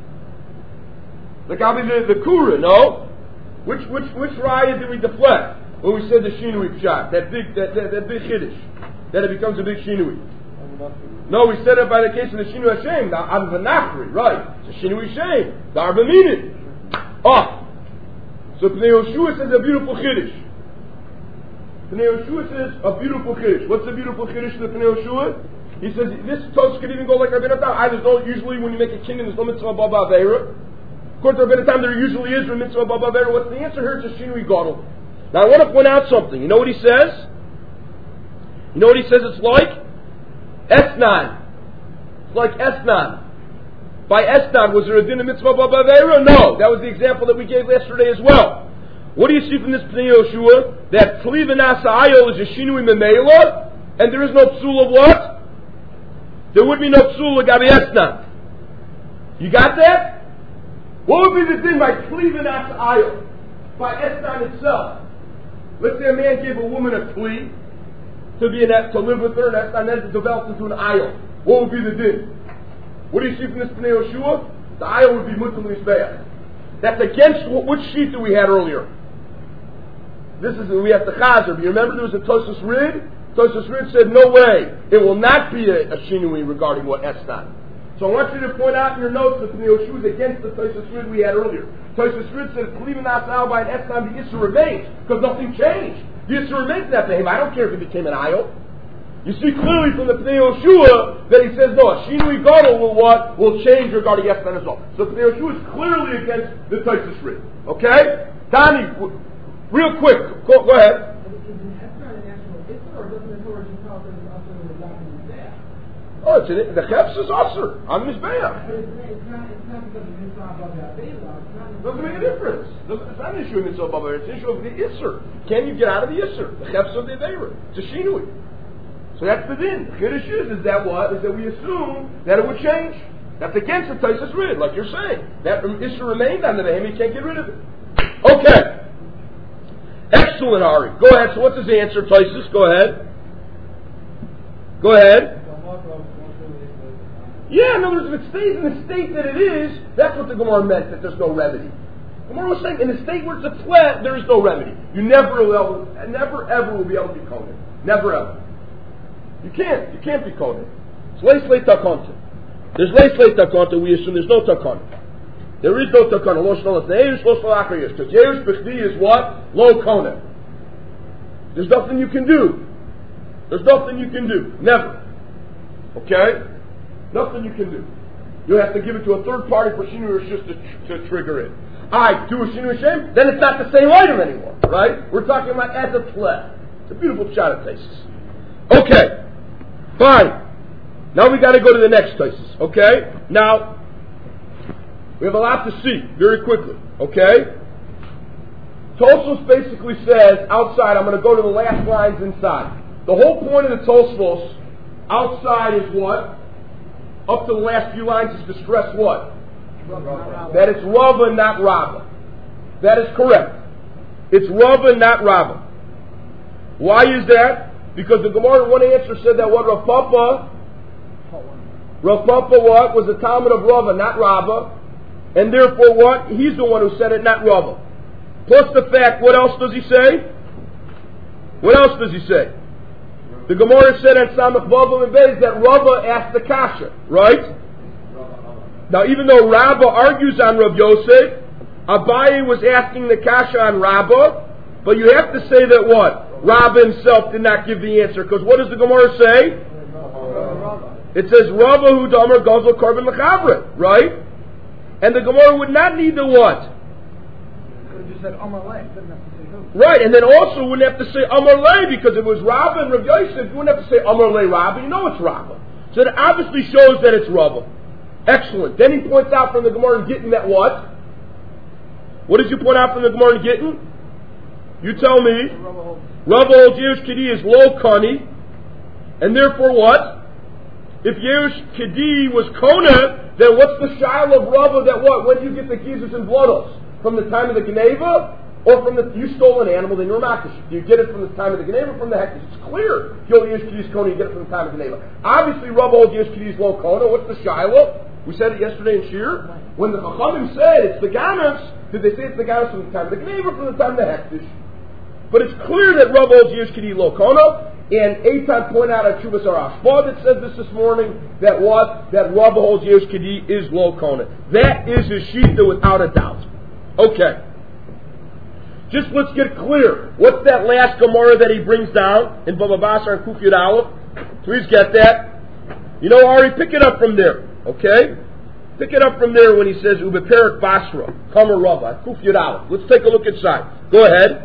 Speaker 1: Like I mean the, the Kura, no? Which which which raya did we deflect when we said the Shinui pshat? That big that, that, that big Kiddush. That it becomes a big Shinui. No, we said it by the case of the Shinui Hashem, the Ad V'Nachri, right. It's a Shinui Hashem, the Arba Minin. Oh. So Pnei Yehoshua says a beautiful Kiddush. Pnei Yehoshua says a beautiful Kiddush. What's the beautiful Kiddush to Pnei Yehoshua? He says this toast could even go like Rabbeinu Tam. I there's no usually when you make a kinyan there's no mitzvah above Avera. According to Rabbeinu Tam there usually is a mitzvah above Avera. What's the answer here? It's a Shinui Gadol. Now I want to point out something. You know what he says? You know what he says it's like? Esnan. It's like Esnan. By Esnan, was there a din of mitzvah above Avera? No. That was the example that we gave yesterday as well. What do you see from this Pnei Yehoshua? That Kli v'Nasayil is a Shinui Memela, and there is no psul of what? There would be no psul of Gabi Esnan. You got that? What would be the din by Kli v'Nasayil? By Esnan itself. Let's say a man gave a woman a Kli to be an, to live with her, and Esnan then it developed into an ayil. What would be the din? What do you see from this Pnei Yehoshua? The ayil would be mutal mizbeach. That's against what, which sheet that we had earlier. This is we have the chazer. But you remember there was a Tosfos Rid. Tosfos Rid said, no way, it will not be a, a shinui regarding what Esnan. So I want you to point out in your notes that the Yoshu is against the Tosfos Rid we had earlier. Tosfos Rid said, K'liva Nasal by an Esnan, the Issur remains, because nothing changed. The Issur remains in that behem. I don't care if it became an ayil. You see clearly from the Pnei Yoshua that he says, no, a shinui gadol will what? Will change regarding Esnan as well. So Pnei Yoshua is clearly against the Tosfos Rid. Okay? Tani, w- real quick, go, go ahead. Oh, it's an, the chefs is usher on Mizbeach.
Speaker 3: It's not, it's not because of Mitzvah above the Avela.
Speaker 1: Doesn't make a difference. It's not an issue of Mitzvah above it. It's an issue of the Isser. Can you get out of the Isser? The chefs of the Avela. It's a shinui. So that's the din. The Kiddush is, is that what? Is that we assume that it would change. That's against the Tosfos Rid, like you're saying. That Isser remained on the name, he can't get rid of it. Okay. Excellent, Ari. Go ahead. So what's his answer, Tosfos? Go ahead. Go ahead. Yeah, in other words, if it stays in the state that it is, that's what the Gemara meant, that there's no remedy. The Gemara was saying, in the state where it's a plet, there is no remedy. You never will, never ever will be able to be kohen. Never ever. You can't. You can't be kohen. It's leis le takonta. There's leis le takonta, we assume there's no takonta. There is no takonta. Lo shnolas ne'erush, lo shnolas achriyash. Because yerush b'chdi is what? Lo kohen. There's nothing you can do. There's nothing you can do. Never. Okay? Nothing you can do. You have to give it to a third party for Shinui Rishus to, to trigger it. I do a Shinui Shem, then it's not the same item anymore, right? We're talking about as a play. It's a beautiful shot of places. Okay, fine. Now we got to go to the next places. Okay, now we have a lot to see very quickly. Okay, Tosfos basically says outside. I'm going to go to the last lines inside. The whole point of the Tosfos outside is what? Up to the last few lines is to stress what? Rava. That it's Rava, not Rava. That is correct. It's Rava, not Rava. Why is that? Because the Gemara in one answer said that what Rav Papa, Rav Papa what? Was the Talmud of Rava, not Rava. And therefore what? He's the one who said it, not Rava. Plus the fact, what else does he say? What else does he say? The Gemara said on Samach Vavam and Beis that Rava asked the kasha, right? Now, even though Rabba argues on Rav Yosef, Abaye was asking the kasha on Rabba, but you have to say that what? Rabba himself did not give the answer, because what does the Gemara say? It says Rava hu damer gazel korban l'chavre, right? And the Gemara would not need the what?
Speaker 3: Could have just said Amar Leh, didn't have to say who.
Speaker 1: Right, and then also wouldn't have to say Amar Leh, because if it was Rabba and Rav Yosef, you wouldn't have to say Amar Leh Rabba, you know it's Rabba. So it obviously shows that it's Rabba. Excellent. Then he points out from the Gemara in Gittin that what? What did you point out from the Gemara in Gittin? You tell me. Rabba holds Yerush Kedi is low kani, and therefore what? If Yerush Kedi was Kona, then what's the shail of Rabba that what? When do you get the Gizos and Blodos? From the time of the Geneva? Or from the, you stole an animal, then you're makish. Do you get it from the time of the Geneva or from the Hektish? It's clear. If you hold Yerush Kedi's Kona, you get it from the time of the Geneva. Obviously, Rabba holds Yerush Kedi's low Kona. What's the shail? We said it yesterday in Shir. When the Chachamim said it's the Ganas, did they say it's the Ganas from the time of the Geneva or from the time of the Hektish? But it's clear that Rabba holds Yerush Kedi lo Kona, and Eitan pointed out at Shuvas Arashba that said this this morning, that what? That Rabba holds Yerush Kedi is lo Kona. That is his shita without a doubt. Okay. Just let's get clear. What's that last Gemara that he brings down in Baba Basar and Kuf Yud Aleph? Please get that. You know, Ari, pick it up from there. Okay? Pick it up from there when he says Ubeperik Basra, Kamar Rava, Kuf Yud Aleph. Let's take a look inside. Go ahead.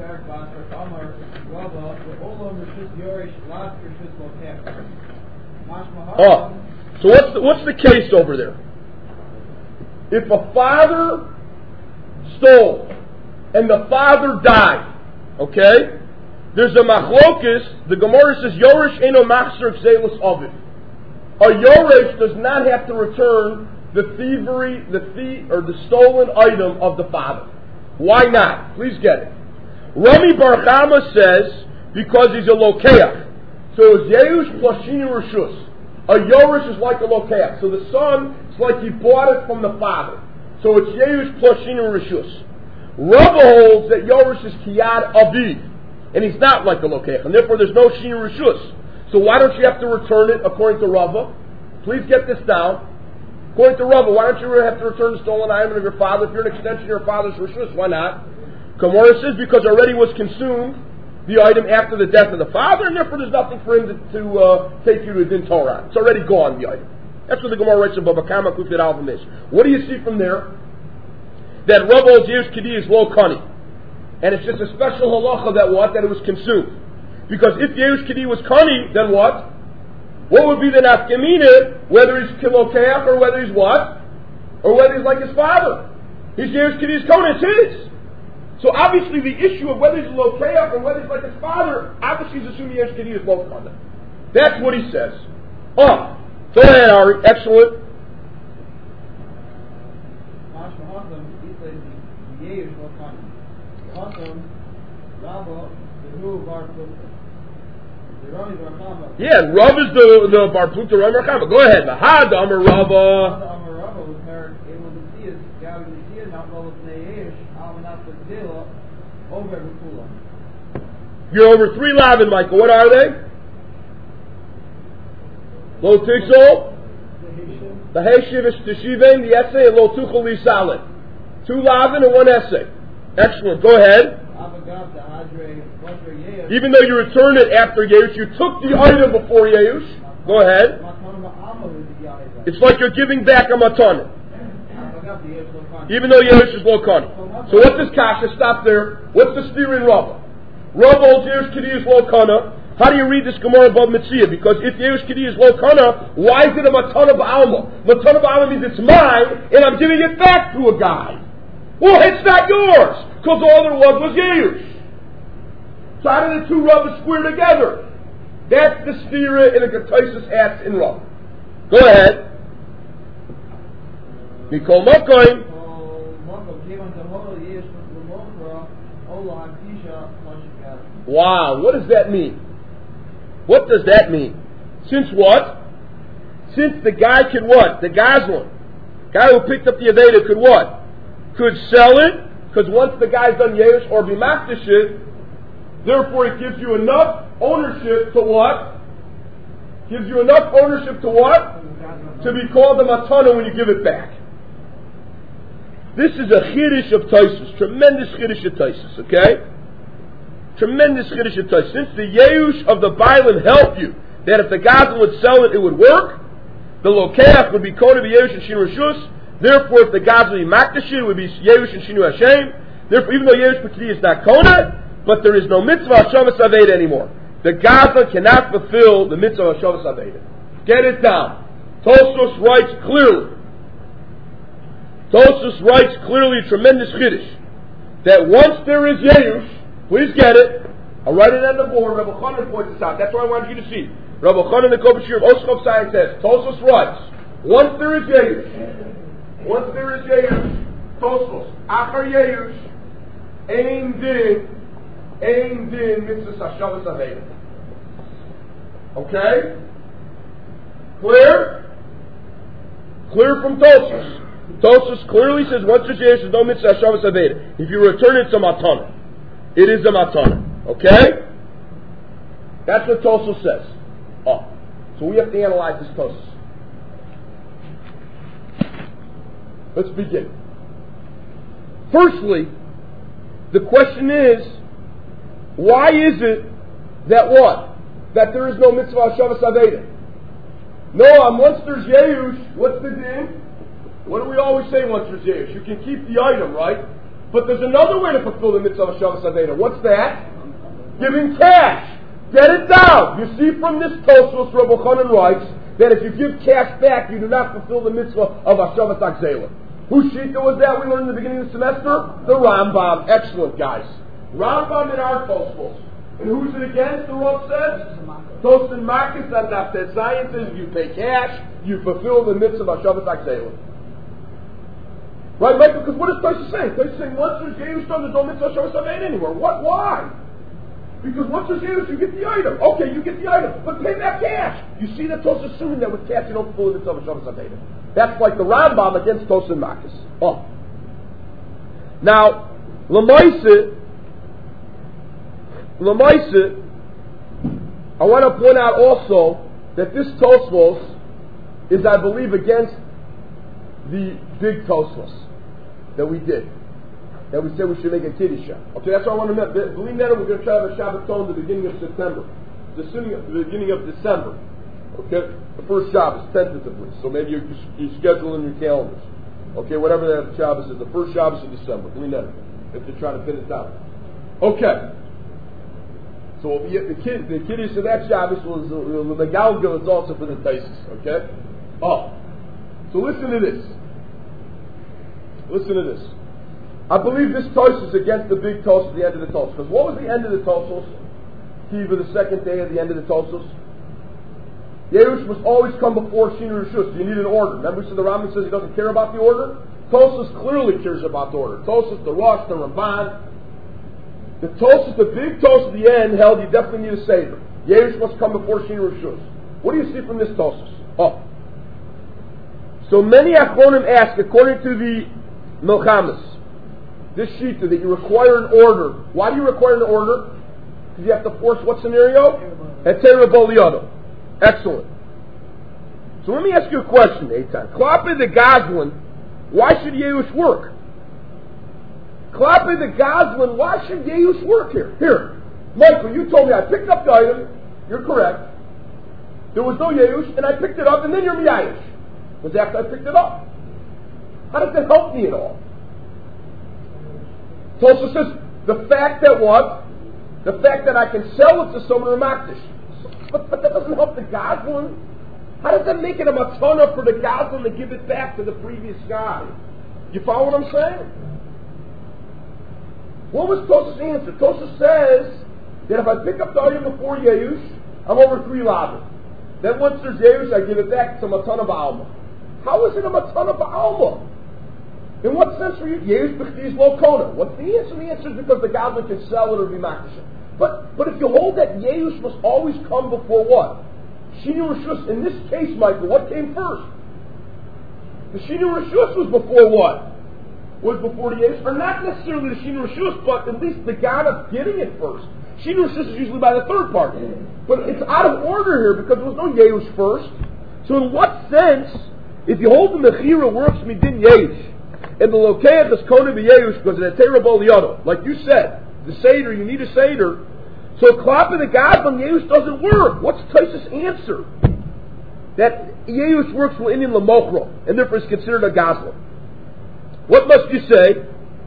Speaker 1: Oh, so what's the, what's the case over there? If a father stole and the father died, okay? There's a machlokus. The Gemara says Yoresh eno machzer gzelos ovid. A Yoresh does not have to return the thievery, the thief or the stolen item of the father. Why not? Please get it. Rami Bar Chama says because he's a lokeach. So it's Yeush plus Shini Rishus. A Yoresh is like a lokeach. So the son is like he bought it from the father. So it's Yeush plus Shini Rishus. Rabba holds that Yoresh is Kiyad Aviv. and he's not like a lokeach, and therefore there's no shin rishus. So why don't you have to return it according to Rava? Please get this down. According to Rava, why don't you have to return the stolen item of your father if you're an extension of your father's rishus? Why not? Gemara says because already was consumed the item after the death of the father, and therefore there's nothing for him to, to uh, take you to Din Torah. It's already gone, the item. That's what the Gemara writes in Baba Kama Kufid Alvim is. What do you see from there? That Rav holds Yerush Kedi is lo kani. And it's just a special halacha that what? That it was consumed. Because if Yerush Kedi was kani, then what? What would be the nafkamina, whether he's kilokeach or whether he's what? Or whether he's like his father. His Yerush Kedi is kani, it's his. So obviously the issue of whether he's lokeach or whether he's like his father, obviously he's assuming Yerush Kedi is lo kani. That's what he says. Oh. Go ahead, Ari. Excellent. Yeah, Rav is the the bar pluta Rav Merkama. Go ahead. Mahad Amar Rava. You're over three lavin, Michael. What are they? Lo Tixol, the Heshiv is Teshiven, the essay, and Lo Tuchel Li Salad. Two lavin and one essay. Excellent. Go ahead. Even though you returned it after Yeush, you took the item before Yeush. Go ahead. It's like you're giving back a matana. Even though Yeush is lo kani. So what does Kasha? Stop there. What's the steer in Rava? Rava holds Yerush Kedi is lo kana. How do you read this Gemara above Mitzvah? Because if Yerush Kedi is lo kana, why is it a matana ba'alma? Matana ba'alma means it's mine, and I'm giving it back to a guy. Well, it's not yours, because all there was was Yerush. So how do the two Ravas square together? That's the stira in a Ketaisus asks in Rav. Go ahead. Mikol Mokoim. Wow, what does that mean? What does that mean? Since what? Since the guy could what? The Goslin. Guy who picked up the Aveda could what? Could sell it, because once the guy's done Yerush or B'makdash it, therefore it gives you enough ownership to what? Gives you enough ownership to what? To be called a matana when you give it back. This is a chiddush of Taisus, tremendous chiddush of Taisus, okay? Tremendous chiddush of Taisus. Since the Yerush of the Bailim helped you, that if the Goslin would sell it, it would work, the Lokeach would be called to be Yerush and Shinu Rishus. Therefore, if the Goslin would be Makdash, it would be Yerush and Shinu Hashem. Therefore, even though Yerush B'Kedi is not Kona, but there is no mitzvah Hashavas Aveda anymore. The Goslin cannot fulfill the mitzvah Hashavas Aveda. Get it down. Tosfos writes clearly. Tosfos writes clearly, tremendous chiddush, that once there is Yerush, please get it. I'll write it on the board. Rabbi Chanan points this out. That's what I wanted you to see. Rabbi Chanan, the Kobashir of Oshkov Science says, Tosfos writes, once there is Yerush, once there is Yerush, Tosfos, Achar Yerush, Ein Din, Ein Din Mitzvah Hashavas Aveda. Okay? Clear? Clear from Tosfos. Tosfos clearly says once there's Yerush, there's no Mitzvah Hashavas Aveda. If you return it, it's a matana. It is a matana. Okay? That's what Tosfos says. Oh. So we have to analyze this Tosfos. Let's begin. Firstly, the question is, why is it that what? That there is no mitzvah Hashavas Aveda? No, um, once there's Yerush, what's the din? What do we always say once there's Yerush? You can keep the item, right? But there's another way to fulfill the mitzvah Hashavas Aveda. What's that? Giving cash. Get it down. You see from this Tosfos, Rabbi Chanan writes, that if you give cash back, you do not fulfill the mitzvah of Hashavas Akzela. Whose shita was that we learned in the beginning of the semester? The Rambam. Excellent, guys. Rambam in our Tosfos. And who's it against, the Rav says? Tosin Marcus and Daftet Sciences. You pay cash, you fulfill the mitzvah of Hashavas Akzela. Right, Michael? Because what is Tosfos saying? Tosfos saying once there's Yerush done, there's no mitzvah Hashavas Aveda anymore. What? Why? Because once there's Yerush, you get the item. Okay, you get the item, but pay that cash. You see that Tosfos assuming that with cash you don't fulfill the mitzvah of Hashavas Aveda. That's like the Rambam against Tosin Marcus. Oh. Now, Lamaisa, Lamaisa, I want to point out also that this Tosfos is, I believe, against the big Tosfos that we did. That we said we should make a Kiddusha. Okay, that's what I want to know. Believe that, we're going to try to have a Shabbaton at the beginning of September. The beginning of December. Okay? The first Shabbos, tentatively. So maybe you, you schedule in your calendars. Okay, whatever that Shabbos is. The first Shabbos in December. Believe that. If you're trying to pin it down. Okay. So the kid, the Kiddush of that Shabbos was the Galgal is also for the Taisis. Okay? Oh. So listen to this. Listen to this. I believe this Tosfos is against the big Tosfos at the end of the Tosfos. Because what was the end of the Tosfos? Kiva, the second day of the end of the Tosfos? Yerush must always come before Shinu Rishus. You need an order. Remember, so the Rambam says he doesn't care about the order? Tosfos clearly cares about the order. Tosfos, the Rosh, the Ramban. The Tosfos, the big Tosfos at the end held you definitely need a Seder. Yerush must come before Shinu Rishus. What do you see from this Tosfos? Oh. So many Achronim ask, according to the Milchamis, this Shita, that you require an order. Why do you require an order? Because you have to force what scenario? Etera Boliado. Excellent. So let me ask you a question, Eitan. Klape the Goslin, why should Yehush work? Klape the Goslin, why should Yehush work here? Here, Michael, you told me I picked up the item. You're correct. There was no Yehush, and I picked it up, and then you're Miyayish. Because after I picked it up. How does that help me at all? Tosfos says, the fact that what? The fact that I can sell it to someone in Makdish. But, but that doesn't help the Goslin. How does that make it a matana for the Goslin to give it back to the previous guy? You follow what I'm saying? What was Tosfos' answer? Tosfos says that if I pick up the item before Yehush, I'm over three lavin. Then once there's Yehush, I give it back to matana ba'alma. How is it a matana ba'alma? In what sense were you Yehush b'chtiz lo kona? What's the answer? The answer is because the Goslin can sell it or be makdish. But but if you hold that Yehush must always come before what? Shinu Rishus. In this case, Michael, what came first? The Shinu Rishus was before what? Was before the Yehush, or not necessarily the Shinu Rishus, but at least the God of getting it first. Shinu Rishus is usually by the third party, but it's out of order here because there was no Yehush first. So in what sense, if you hold the Mechira works midin Yehush, and the Lokeach is Kona b'Yehush because of the Terabol Yado, like you said, the Seder, you need a Seder. So Klapa the Goslin, Yehush doesn't work. What's Tosfos' answer? That Yehush works for Indian Lamochro, and therefore is considered a Goslin. What must you say?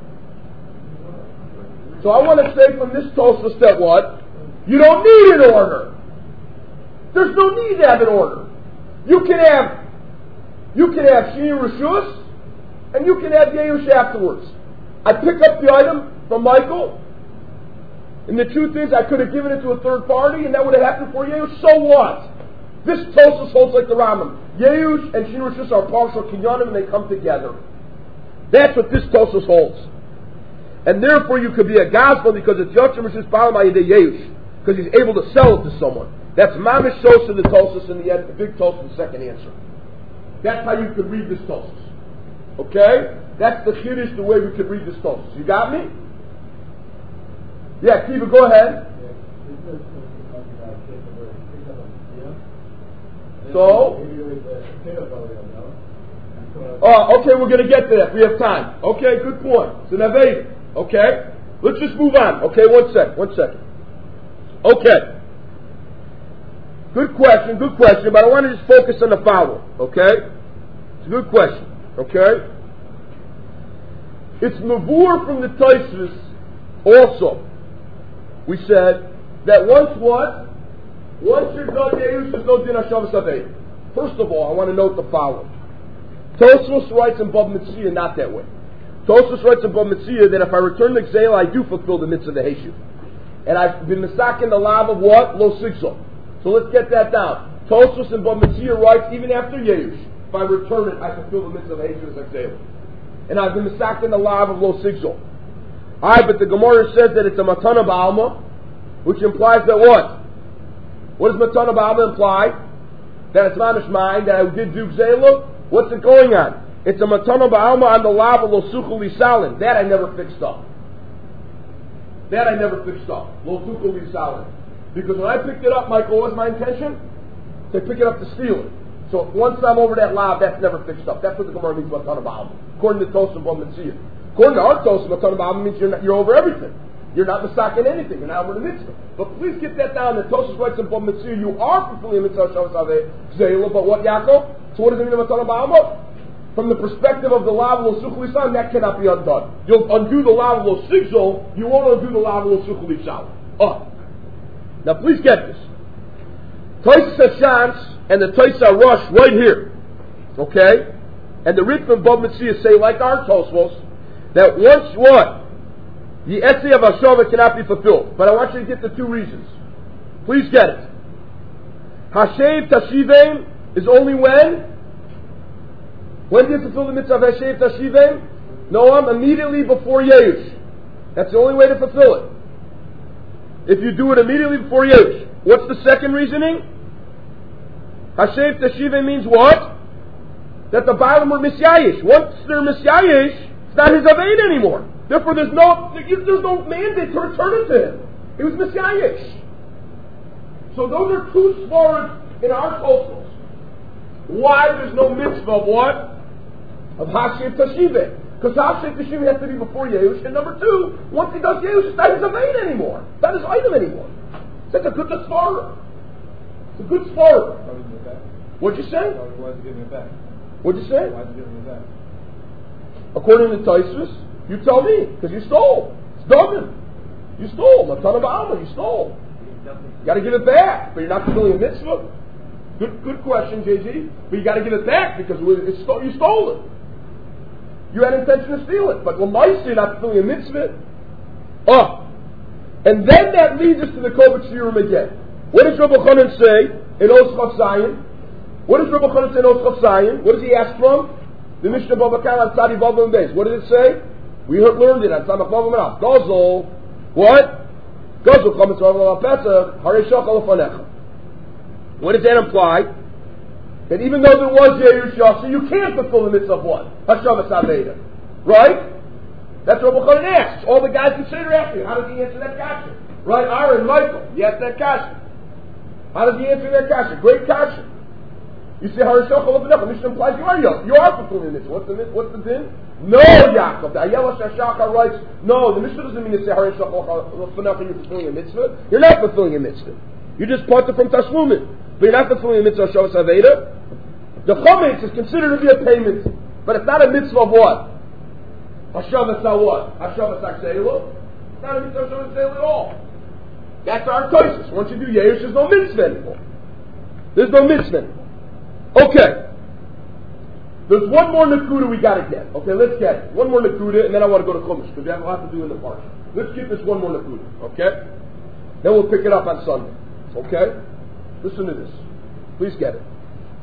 Speaker 1: So I want to say from this Tosfos that what? You don't need an order. There's no need to have an order. You can have, you can have Shini Rishus, and you can have Yehush afterwards. I pick up the item from Michael, and the truth is, I could have given it to a third party, and that would have happened for Yehush. So what? This Tosfos holds like the Rambam. Yehush and Shinu Rishus are partial kinyanim, and they come together. That's what this Tosfos holds. And therefore, you could be a Gospel because it's Yochim Rishus Baal Ma'idei Yehush, because he's able to sell it to someone. That's Mamish Shosa the Tosfos in the end, the big Tosfos, the second answer. That's how you could read this Tosfos. Okay? That's the Kiddush, the way we could read this Tosfos. You got me? Yeah, Kiva, go ahead. So? Oh, okay, we're going to get to that. We have time. Okay, good point. So Naveda. Okay? Let's just move on. Okay, one second. One second. Okay. Good question, good question, but I want to just focus on the following. Okay? It's a good question. Okay? It's Mavur from the Tosfos also. We said that once what? Once you're done Yehush, there's no din Hashavas Aved. First of all, I want to note the following. Tosfos writes in Bab Mitzvah not that way. Tosfos writes in Bab Mitzvah that if I return the Gzeil, I do fulfill the mitzvah of the Heshiv. And I've been misakin the lav of what? Lo Sigzol. So let's get that down. Tosfos in Bab Mitzvah writes even after Yehush, if I return it, I fulfill the mitzvah of the Heshiv as Gzeil. And I've been misakin the lav of Lo Sigzol. Alright, but the Gemara says that it's a matana ba'alma, which implies that what? What does matana ba'alma imply? That it's manish mine, that I did do gzela? What's it going on? It's a matana ba'alma on the lava lo suchul lisalin. That I never fixed up. that I never fixed up. Lo tuchel lisalen. Because when I picked it up, Michael, what was my intention? To pick it up to steal it. So once I'm over that lav, that's never fixed up. That's what the Gemara means by Matana Ba'alma. According to Tosaf Bam Mitzvah. According to our Tosaf, Matana Ba'alma means you're, not, you're over everything. You're not mistaken anything. You're not over the mitzvah. But please get that down. The Tosaf writes in Bam Mitzvah, you are fulfilling a mitzvah Shabbos Aveh. But what, Yaakov? So what does it mean by Matana Ba'alma? From the perspective of the lav lo suchel lisan, that cannot be undone. You'll undo the lav lo sigzol, you won't undo the lav lo suchel lisan. Oh. Now please get this. Toisa Shans and the Toisa Rosh right here. Okay? And the Ritva and Bab Mitzvah say, like our Tosfos, that once what? The Etzi of Hashava cannot be fulfilled. But I want you to get the two reasons. Please get it. Hashev Tashivim is only when? When do you fulfill the mitzvah of Hashev Tashivim? Noam, immediately before Yeush. That's the only way to fulfill it. If you do it immediately before Yeush. What's the second reasoning? Hashev Tashivim means what? That the Baalim were Misyayish. Once they're Misyayish, it's not his Avein anymore. Therefore, there's no there's no mandate to return it to him. He was Misyayish. So those are two svaras in our Tosfos. Why there's no mitzvah of what? Of Hashev Tashivim. Because Hashev Tashivim has to be before Yeush. And number two, once he does Yeush, it's not his Avein anymore. It's not his item anymore. That's a good svara. It's a good svara. What'd you say?
Speaker 2: Why is he giving it back?
Speaker 1: What'd you say?
Speaker 2: Why is he giving it back?
Speaker 1: According to Tosfos, you tell me, because you stole. It's Dogen. You stole. Matana Ba'alma, you stole. You got to give it back, but you're not fulfilling a mitzvah. Good, good question, J G. But you got to give it back because it's sto- you stole it. You had intention to steal it, but Lamaisa, you're not fulfilling a mitzvah. Oh, and then that leads us to the Kovetz Shiurim again. What does Rabbi Chanan say in Oschav Zion? What does Rabbi Chanan say in Oschav Zion? What does he ask from? The Mishnah Bava Kal on Tzadi Vav and Beis. What did it say? We heard, learned it on Tzamach Vav and Beis. Gozol. What? Gozol Chametz Vav and Pesach. Harei Shachal Lefanecha. What does that imply? That even though there was Yerush Yasser, you can't fulfill the mitzvah of what? Hashavas Aveda. Right? That's what Rabbi Chanan asks. All the guys in Seder ask you. How does he answer that kasha? Right? Aaron, Michael, you ask that kasha. How does he answer that kasha? Great kasha. You say Harei Shachal Lefanecha. Mishnah implies you are young. You are fulfilling the mitzvah. What's the what's the din? No, Yaakov. The Ayala Shashaka writes, no, the Mishnah doesn't mean to say Harei Shachal Lefanecha, you're fulfilling a mitzvah. You're not fulfilling a mitzvah. You just parted from Tashlumin. But you're not fulfilling a mitzvah of Shavas Aveda. The Chometz is considered to be a payment, but it's not a mitzvah of what? Hashavas what? Hashavas Akseilah. It's not a mitzvah of Shavas Akseilah at all. That's our choices. Once you do Yerush, there's no mitzvah anymore. There's no mitzvah anymore. Okay. There's one more Nakuda we got to get. Okay, let's get it. One more Nakuda, and then I want to go to Chumash, because we have a lot to do in the parsha. Let's get this one more Nakuda, okay? Then we'll pick it up on Sunday. Okay? Listen to this. Please get it.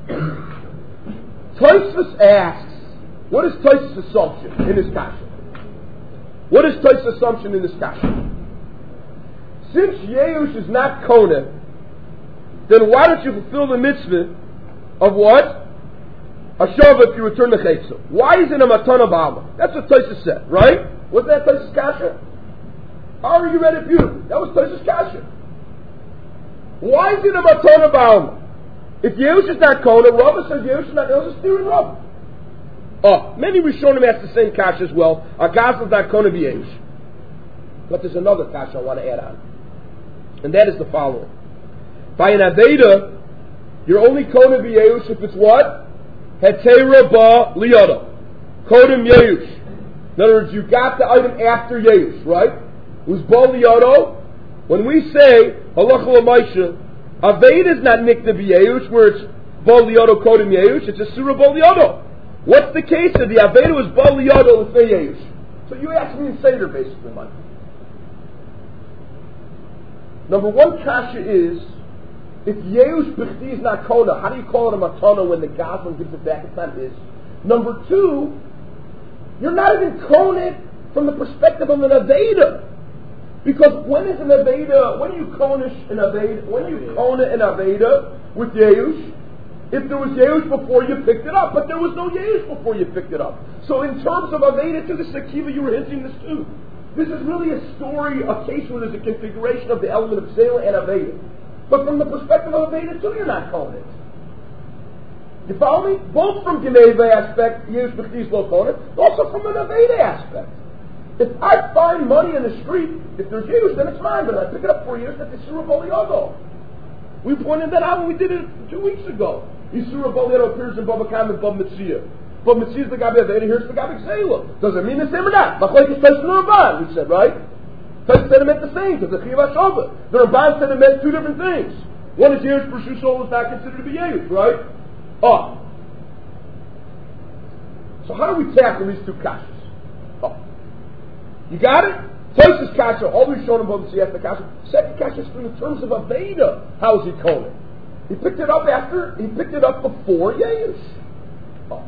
Speaker 1: Tosfos asks, what is Tosfos' assumption in this kasha? What is Tosfos' assumption in this kasha? Since Yeush is not Kona, then why don't you fulfill the mitzvah of what? Hashava if you return the Chaytza. Why is it a Matana Ba'alma? That's what Tosfos said, right? Wasn't that Tosfos' kasha? How you read it beautifully. That was Tosfos' kasha. Why is it a Matana Ba'alma? If Yeush is not Kona, Rava says Yeush is not Kona, it's steering Rava. Oh, many Rishonim ask the same kasha as well. Agaz is not Kona b'Yeush. But there's another kasha I want to add on. And that is the following. By an Aveda, you're only Kona b'Yeush if it's what? Hetera ba liyada. Kodem Yeush. In other words, you got the item after Yeush, right? It was ba liyada. When we say halacha l'maisha, Aveda is not nikta b'Yeush, where it's ba liyada kodem Yeush. It's a surah ba liyada. What's the case of the Aveda was ba liyada l'fei Yeush? So you ask me in Seder, basically, Mike. Number one kasha is, if Yeush b'chti is not Kona, how do you call it a matana when the Goslin gives it back? It's not his. Number two, you're not even Kona from the perspective of an Aveda. Because when is an Aveda, when you Konish an Aveda, when you Kona an Aveda with Yeush, if there was Yeush before you picked it up, but there was no Yeush before you picked it up. So in terms of Aveda to the Sakiva, you were hinting this too. This is really a story, a case where there's a configuration of the element of Zela and Aveda. But from the perspective of Aveda too, you're not Kohen. You follow me? Both from Geneva aspect, Yehush B'chtiz Lo Kohen, also from an Aveda aspect. If I find money in the street, if there's Yehush, then it's mine, but if I pick it up for years, that's Yisura Boliogo. We pointed that out when we did it two weeks ago. Yisura Boliogo appears in Baba Kam and Baba Metzia. Baba Metzia is the Gabi Aveda, here's the Gabi Zela. Does it mean the same or not? Machlokes Tosfos and Ramban, we said, right? Tosfos said it meant the same, because the Chiyuv HaShova. The Ramban said it meant two different things. One is Yehush B'Rshus Soul is not considered to be Yehush, right? Oh. So how do we tackle these two kashas? Oh. You got it? Tosfos kasha, always shown in Baba Metzia the kasha. Second kasha is in terms of Aveda. How is he Kohen? He picked it up after, he picked it up before Yehush. Oh.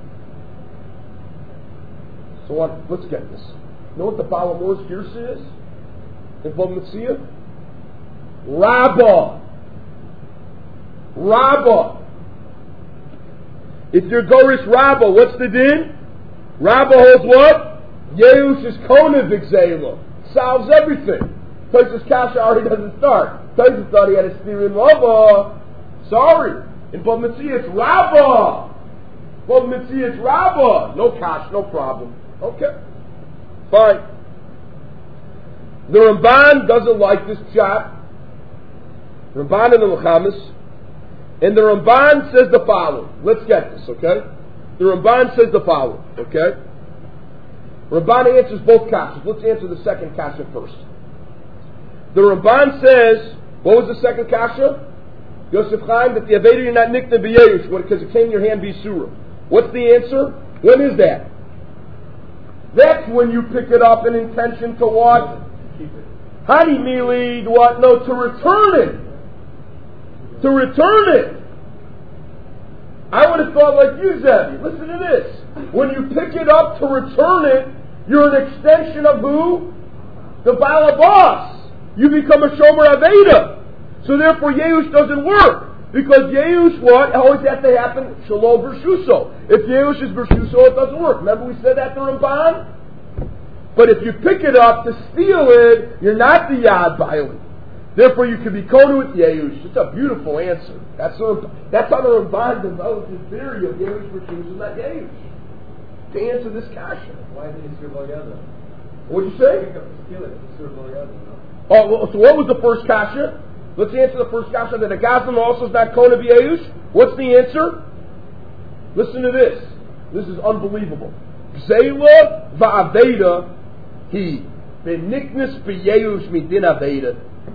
Speaker 1: So what, let's get this. You know what the Baal HaMor's Girsa is? In Bava Metzia? Rabbah. Rabbah. If you're Goris Rabbah, what's the din? Rabbah holds what? Yehush is Kohen V'Gzela. Solves everything. Tosfos Kasha already doesn't start. Tosfos thought he had a steer in Rabbah. Sorry. In Bava Metzia it's Rabbah. Bava Metzia it's Rabbah. No Kash, no problem. Okay. Fine. The Ramban doesn't like this shot. The Ramban and the Mechamis. And the Ramban says the following. Let's get this, okay? The Ramban says the following, okay? Ramban answers both kashas. Let's answer the second kasha first. The Ramban says, what was the second kasha? Yosef Chaim, that the Aveda you're not nikna b'Yehush because it came in your hand b'Yisura. What's the answer? When is that? That's when you pick it up in intention to what? Hani mili, what? No, to return it. To return it. I would have thought like you, Zevi. Listen to this. When you pick it up to return it, you're an extension of who? The Baal HaBas. You become a Shomer Aveda. So therefore Yehush doesn't work. Because Yehush, what? Always has to happen, Shalom B'Rshuso. If Yehush is B'Rshuso, it doesn't work. Remember we said that to Ramban? But if you pick it up to steal it, you're not the Yad Bailing. Therefore you can be Kohen with Yehush. It's a beautiful answer. That's, a, that's how the Ramban developed his theory of Yehush B'Rshuso, not Yehush. To answer this kasha.
Speaker 2: Why did he serve Bolyada?
Speaker 1: What'd you say?
Speaker 2: Pick up the steal it, serve Bolyada, no?
Speaker 1: Oh, well, so what was the first kasha? Let's answer the first kasha that a Gazlan also is not Kohen B'Yehush. What's the answer? Listen to this. This is unbelievable. Zela va'aveda he beniknis b'Yehush midin aveda.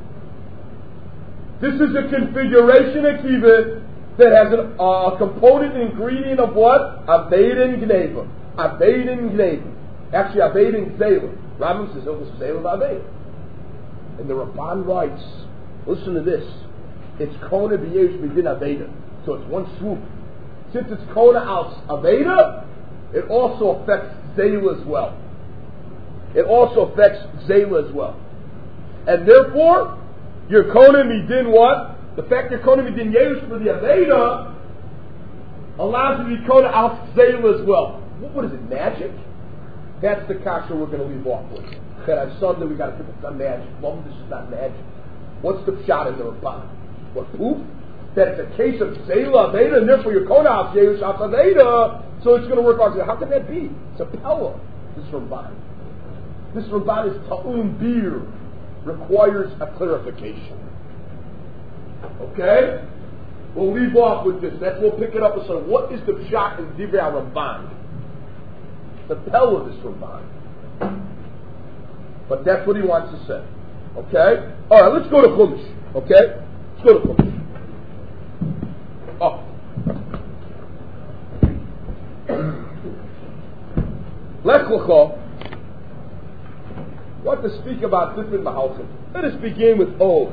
Speaker 1: This is a configuration of kibbutz that has a uh, component ingredient of what? Aveda and gneva. Aveda and gneva. Actually, Aveda and Zela. Rambam says it was Zela va'aveda. And the Ramban writes, listen to this. It's Kohen B'Yehush Midin Aveda. So it's one swoop. Since it's Kohen Al Aveda, it also affects Zela as well. It also affects Zela as well. And therefore, your Kohen Midin what? The fact you're Kohen Midin Yehush for the Aveda allows you to be Kohen Al Zela as well. What is it, magic? That's the kasha we're going to leave off with. That I've sung that we got to pick up some magic. Mom, this is not magic. What's the shot in the Ramban? What, poof? That it's a case of Zela Aveda, and therefore your Kohen Al Yehush Al Aveda, so it's going to work out. How can that be? It's a Pella, this Ramban. This Ramban is Ta'um Bir, requires a clarification. Okay? We'll leave off with this. That's we'll pick it up and say, what is the shot in Divrei Ramban? The Pella of this Ramban. But that's what he wants to say. Okay? Alright, let's go to Chumash. Okay? Let's go to Chumash. Oh. Lech Lecha. I want to speak about different Mahalchim. Let us begin with O.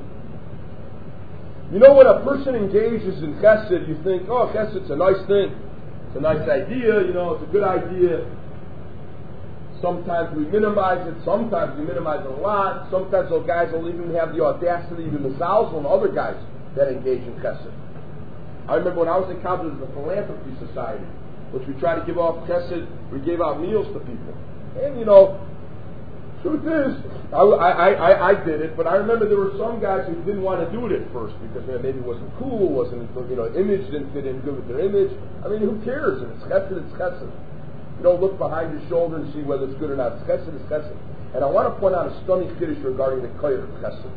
Speaker 1: You know, when a person engages in Chesed, you think, oh, Chesed's a nice thing. It's a nice idea, you know, it's a good idea. Sometimes we minimize it, sometimes we minimize it a lot. Sometimes those guys will even have the audacity, even the Zalzal and other guys that engage in Chesed. I remember when I was in college, there was a philanthropy society, which we tried to give off Chesed, we gave out meals to people. And you know, Truth is, I, I, I, I did it, but I remember there were some guys who didn't want to do it at first because you know, maybe it wasn't cool, wasn't you know, image didn't fit in good with their image. I mean, who cares? If it's chesed, it's chesed. You don't look behind your shoulder and see whether it's good or not. It's chesed, it's chesed. And I want to point out a stunning kiddush regarding the koyach of chesed.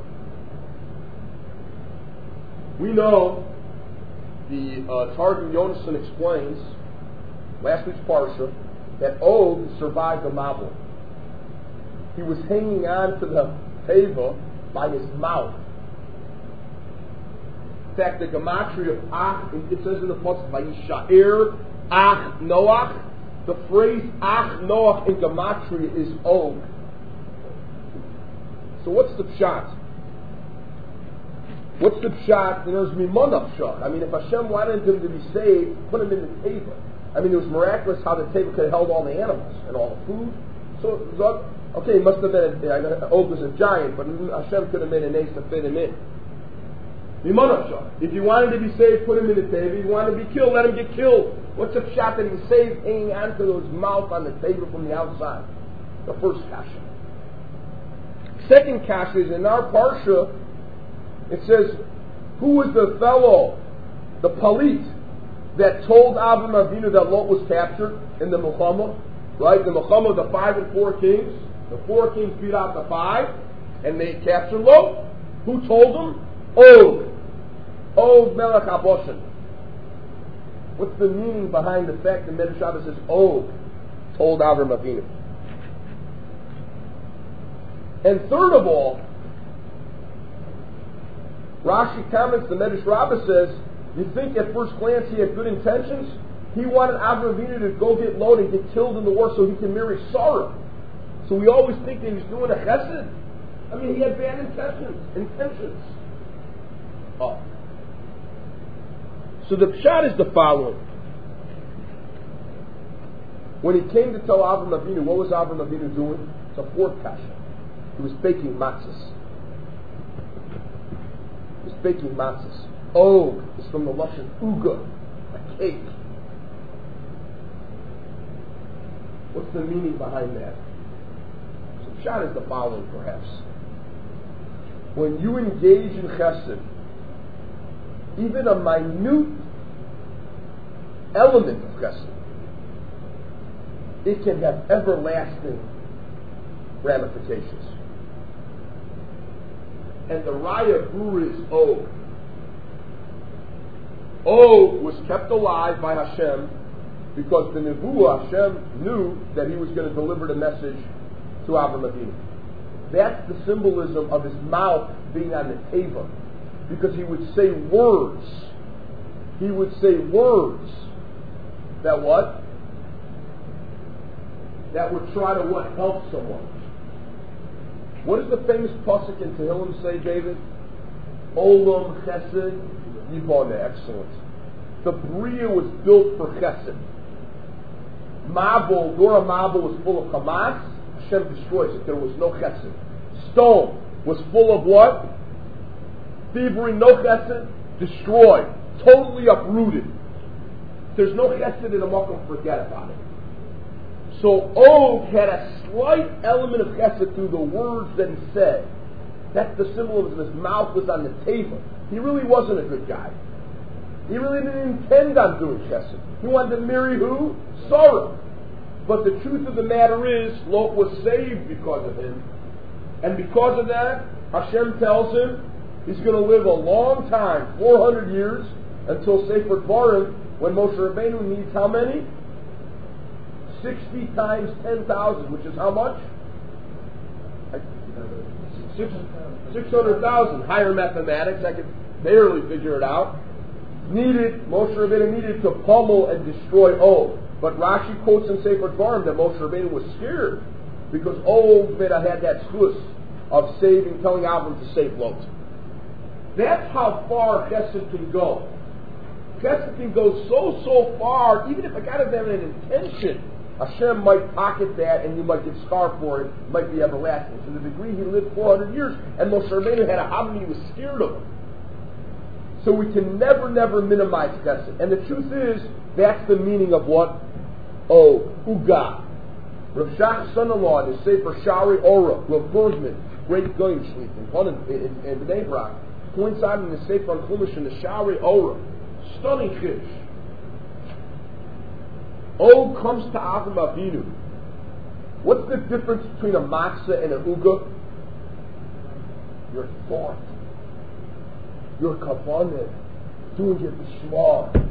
Speaker 1: We know the uh, Targum Yonason explains last week's parsha that Og survived the Mabul. He was hanging on to the teva by his mouth. In fact, the gematria of Ach, it says in the pasuk, Vayishaer Ach Noach. The phrase Ach Noach in gematria is Og. So what's the pshat? What's the pshat? There's mimona pshat. I mean, if Hashem wanted him to be saved, put him in the teva. I mean, it was miraculous how the teva could have held all the animals and all the food. So it was okay, he must have been, a, Og was a giant, but Hashem could have made an ace to fit him in. If you wanted to be saved, put him in the table. If you wanted to be killed, let him get killed. What's the shot that he was saved hanging onto his mouth on the table from the outside? The first kasha. Second kasha is in our parsha, it says, who was the fellow, the palit, that told Avram Avinu that Lot was captured in the Milchama? Right? The Milchama, the five and four kings. The four kings beat out the five, and they captured Lot. Who told them? Og. Og Melech Aboshen. What's the meaning behind the fact that Medrash Rabbah says Og told Avram Avinu? And third of all, Rashi comments, the Medrash Rabbah says, you think at first glance he had good intentions? He wanted Avram Avinu to go get Lot and get killed in the war so he can marry Sarah. So we always think that he was doing a chesed. I mean, he had bad intentions. Intentions. Oh. So the pshat is the following. When he came to tell Avram Avinu, what was Avram Avinu doing? It's a fourth kasha. He was baking matzahs. He was baking matzahs. Og is from the lashon uga, a cake. What's the meaning behind that? Shot is the following, perhaps. When you engage in chesed, even a minute element of chesed, it can have everlasting ramifications. And the raya brura is Og. Og was kept alive by Hashem because the Nebuah, Hashem knew that he was going to deliver the message to Avram Avinu. That's the symbolism of his mouth being on the teva, because he would say words. He would say words that what? That would try to what? Help someone. What does the famous pasuk in Tehillim say, David? Olam Chesed Yiboneh. Excellent. The Bria was built for Chesed. Mabul, Dora Mabul was full of Hamas. Hashem destroys it. There was no chesed. Stone was full of what? Thievery, no chesed, destroyed. Totally uprooted. There's no chesed in a makom, forget about it. So Og had a slight element of chesed through the words that he said. That's the symbolism. His mouth was on the table. He really wasn't a good guy. He really didn't intend on doing chesed. He wanted to marry who? Sarah. But the truth of the matter is, Lot was saved because of him. And because of that, Hashem tells him he's going to live a long time, four hundred years, until Sefer Dvarim, when Moshe Rabbeinu needs how many? sixty times ten thousand, which is how much? six hundred thousand. Higher mathematics, I could barely figure it out. Needed, Moshe Rabbeinu needed to pummel and destroy Og. But Rashi quotes in Sefer Dvarim that Moshe Rabbeinu was scared because Og had that schus of saving, telling Avram to save Lot. That's how far chesed can go. Chesed can go so, so far, even if a guy doesn't have an intention, Hashem might pocket that and you might get scarred for it, it might be everlasting. To the degree he lived four hundred years and Moshe Rabbeinu had a Havni, he was scared of him. So we can never, never minimize chesed. And the truth is, that's the meaning of what? Oh, uga. Rav Shach's son-in-law, the Sefer Shari Ora, Rav Bergman, great Goyim Shliach in, in, in Bnei Brak, points out in the Sefer on Chumash in the Shari Ora, stunning Chiddush. Og comes to Avram Avinu. What's the difference between a matzah and a uga? Your thought, your kavanah, doing it b'shma.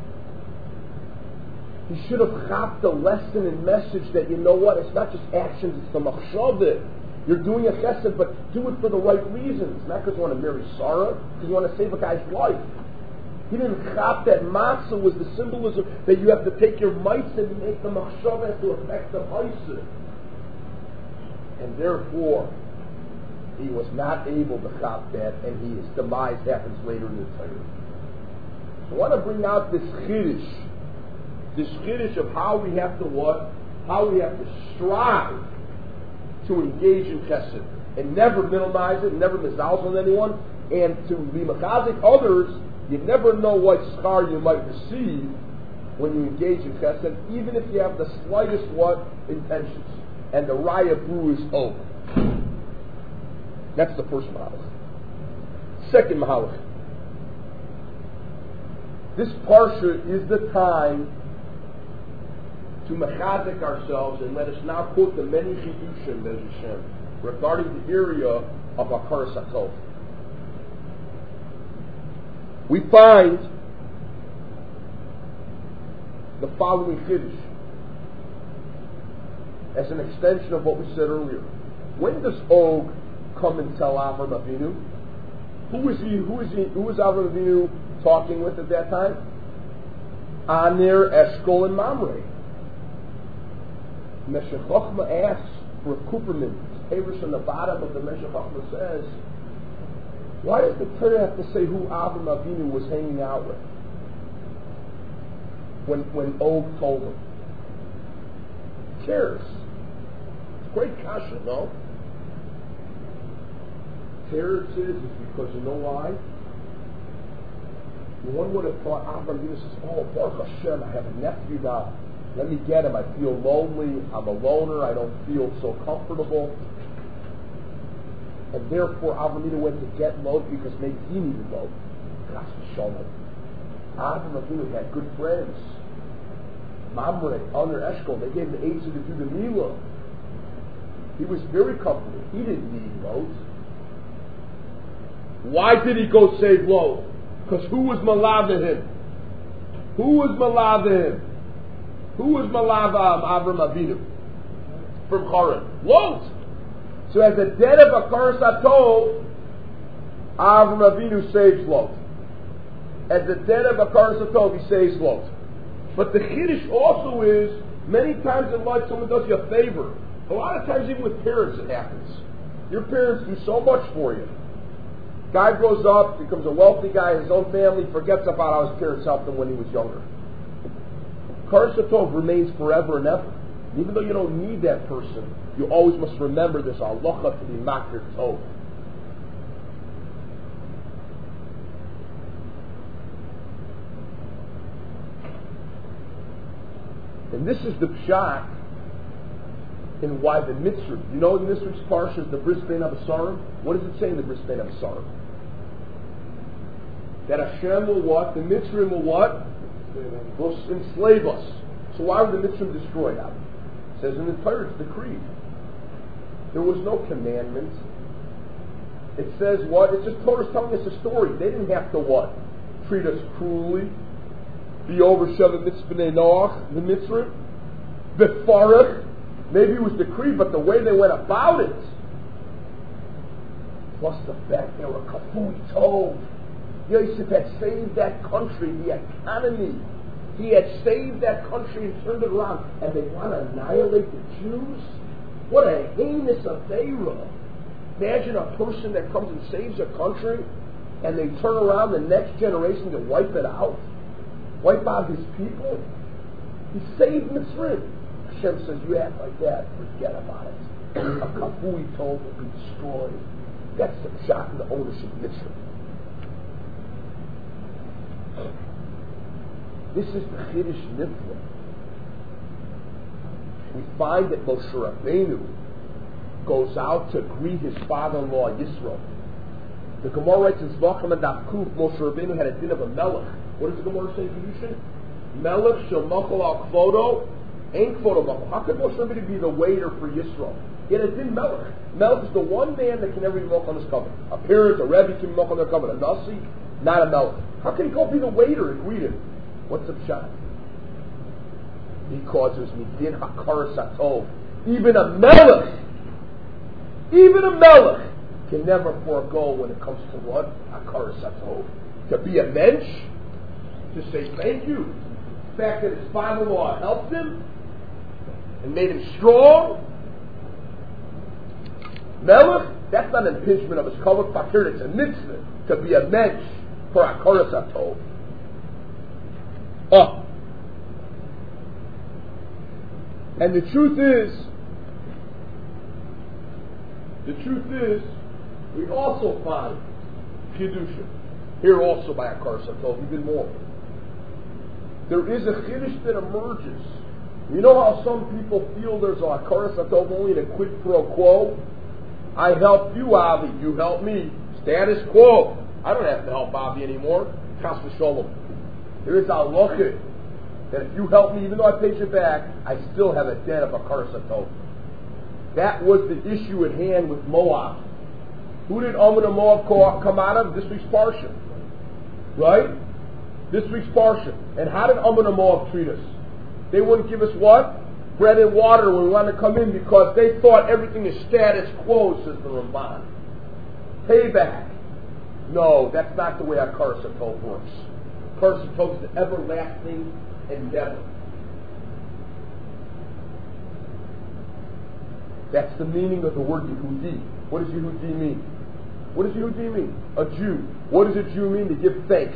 Speaker 1: He should have got the lesson and message that, you know what, it's not just actions, it's the machshavah. You're doing a chesed, but do it for the right reasons. Not because you want to marry Sarah, because you want to save a guy's life. He didn't chap that matzah was the symbolism that you have to take your mites and make the machshavah to affect the maisa. And therefore, he was not able to chap that, and his demise happens later in the Torah. I want to bring out this chiddush. This chiddush of how we have to what? How we have to strive to engage in chesed and never minimize it, never mizalz on anyone, and to be mechazik others. You never know what schar you might receive when you engage in chesed, even if you have the slightest what intentions. And the raya brew is over. That's the first mahalach. Second mahalach. This parsha is the time to mechazik ourselves, and let us now quote the many chidushim, Be'ez Hashem, regarding the area of Hakaras HaTov. We find the following chiddush as an extension of what we said earlier. When does Og come and tell Avram Avinu? Who is he? Who is he? Who is Avram Avinu talking with at that time? Aner, Eshkol, and Mamre. Meshech Chochma asks for a Cooperman. Havers on the bottom of the Meshech Chochma says, why does the Torah have to say who Avram Avinu was hanging out with when when Og told him? Who cares? It's great kasha, no? Teretz is, is because you know why? One would have thought Avram Avinu says, oh, Baruch Hashem, I have a nephew now. Let me get him. I feel lonely. I'm a loner. I don't feel so comfortable. And therefore, Avram Avinu went to get Lot because maybe he needed Lot. Chas v'sholom. Avram Avinu had good friends. Mamre, Aner, Eshkol, they gave him the aids to do the Milah. He was very comfortable. He didn't need Lot. Why did he go save Lot? Because who was malava him? Who was malava him? Who was malava Avram Avinu? From Charan. Lot. So as a debt of Hakaras HaTov, Avram Avinu saves Lot. As a debt of Hakaras HaTov, he saves Lot. But the chiddush also is, many times in life someone does you a favor. A lot of times even with parents it happens. Your parents do so much for you. Guy grows up, becomes a wealthy guy, his own family, forgets about how his parents helped him when he was younger. Hakaras HaTov remains forever and ever. And even though you don't need that person, you always must remember this halacha to be makir tov. And this is the pshat in why the mitzvah. You know in this week's parsha is the Bris Bein Abasarim? What does it say in the Bris Bein Abasarim? That Hashem will what? The mitzvah will what? Will enslave us. So why were the mitzvah destroyed out? It says in the Torah, it's the creed. There was no commandment. It says what? It's just Torah's telling us a story. They didn't have to what? Treat us cruelly. Be over Sheva Mitzvah Noach, the mitzvah. Befarach. Maybe it was decreed, but the way they went about it. Plus the fact they were kafui told. Yosef had saved that country, the economy. He had saved that country and turned it around. And they want to annihilate the Jews? What a heinous affair. Imagine a person that comes and saves a country and they turn around the next generation to wipe it out. Wipe out his people. He saved Mitzrayim. Hashem says, you act like that, forget about it. A kafui told will be destroyed. That's the shot in the ownership of Mitzrayim. This is the Chiddush Nifla. we find that Moshe Rabbeinu goes out to greet his father-in-law Yisro. The Gemara writes in Zvachim and Daf Kuf, Moshe Rabbeinu had a din of a melech. What does the Gemara say in Kedushin? Melech shel machol al kvodo, ain't kvodo machol. How could Moshe Rabbeinu be the waiter for Yisro? He had a din melech. Melech is the one man that can never be milk on his covenant. A parent, a rebbe can be milk on their covenant. A nasi, not a melech. How can he go be the waiter and greet him? What's the pshat? Because it was midin hakaras hatov. Even a melech, even a melech can never forego when it comes to what? Hakaras hatov. To be a mensch, to say thank you. The fact that his father-in-law helped him and made him strong. Melech, that's not an impingement of his kavod fakir, it's a mitzvah to be a mensch for hakaras hatov. Oh. And the truth is, the truth is, we also find Chiddushin here also by hakaras hatov, even more. There is a Chiddush that emerges. You know how some people feel there's a hakaras hatov only in a quid pro quo? I helped you, Avi. You helped me. Status quo. I don't have to help Avi anymore. Chas v'sholom. There is a halacha that if you help me, even though I paid you back, I still have a debt of hakaras hatov. That was the issue at hand with Moab. Who did Ammon and Moab come out of? This week's Parsha. Right? This week's Parsha. And how did Ammon and Moab treat us? They wouldn't give us what? Bread and water when we wanted to come in because they thought everything is status quo, says the Ramban. Payback. No, that's not the way hakaras hatov works. Hakaras hatov is the everlasting endeavor. That's the meaning of the word Yehudi. What does Yehudi mean? What does Yehudi mean? A Jew. What does a Jew mean? To give thanks.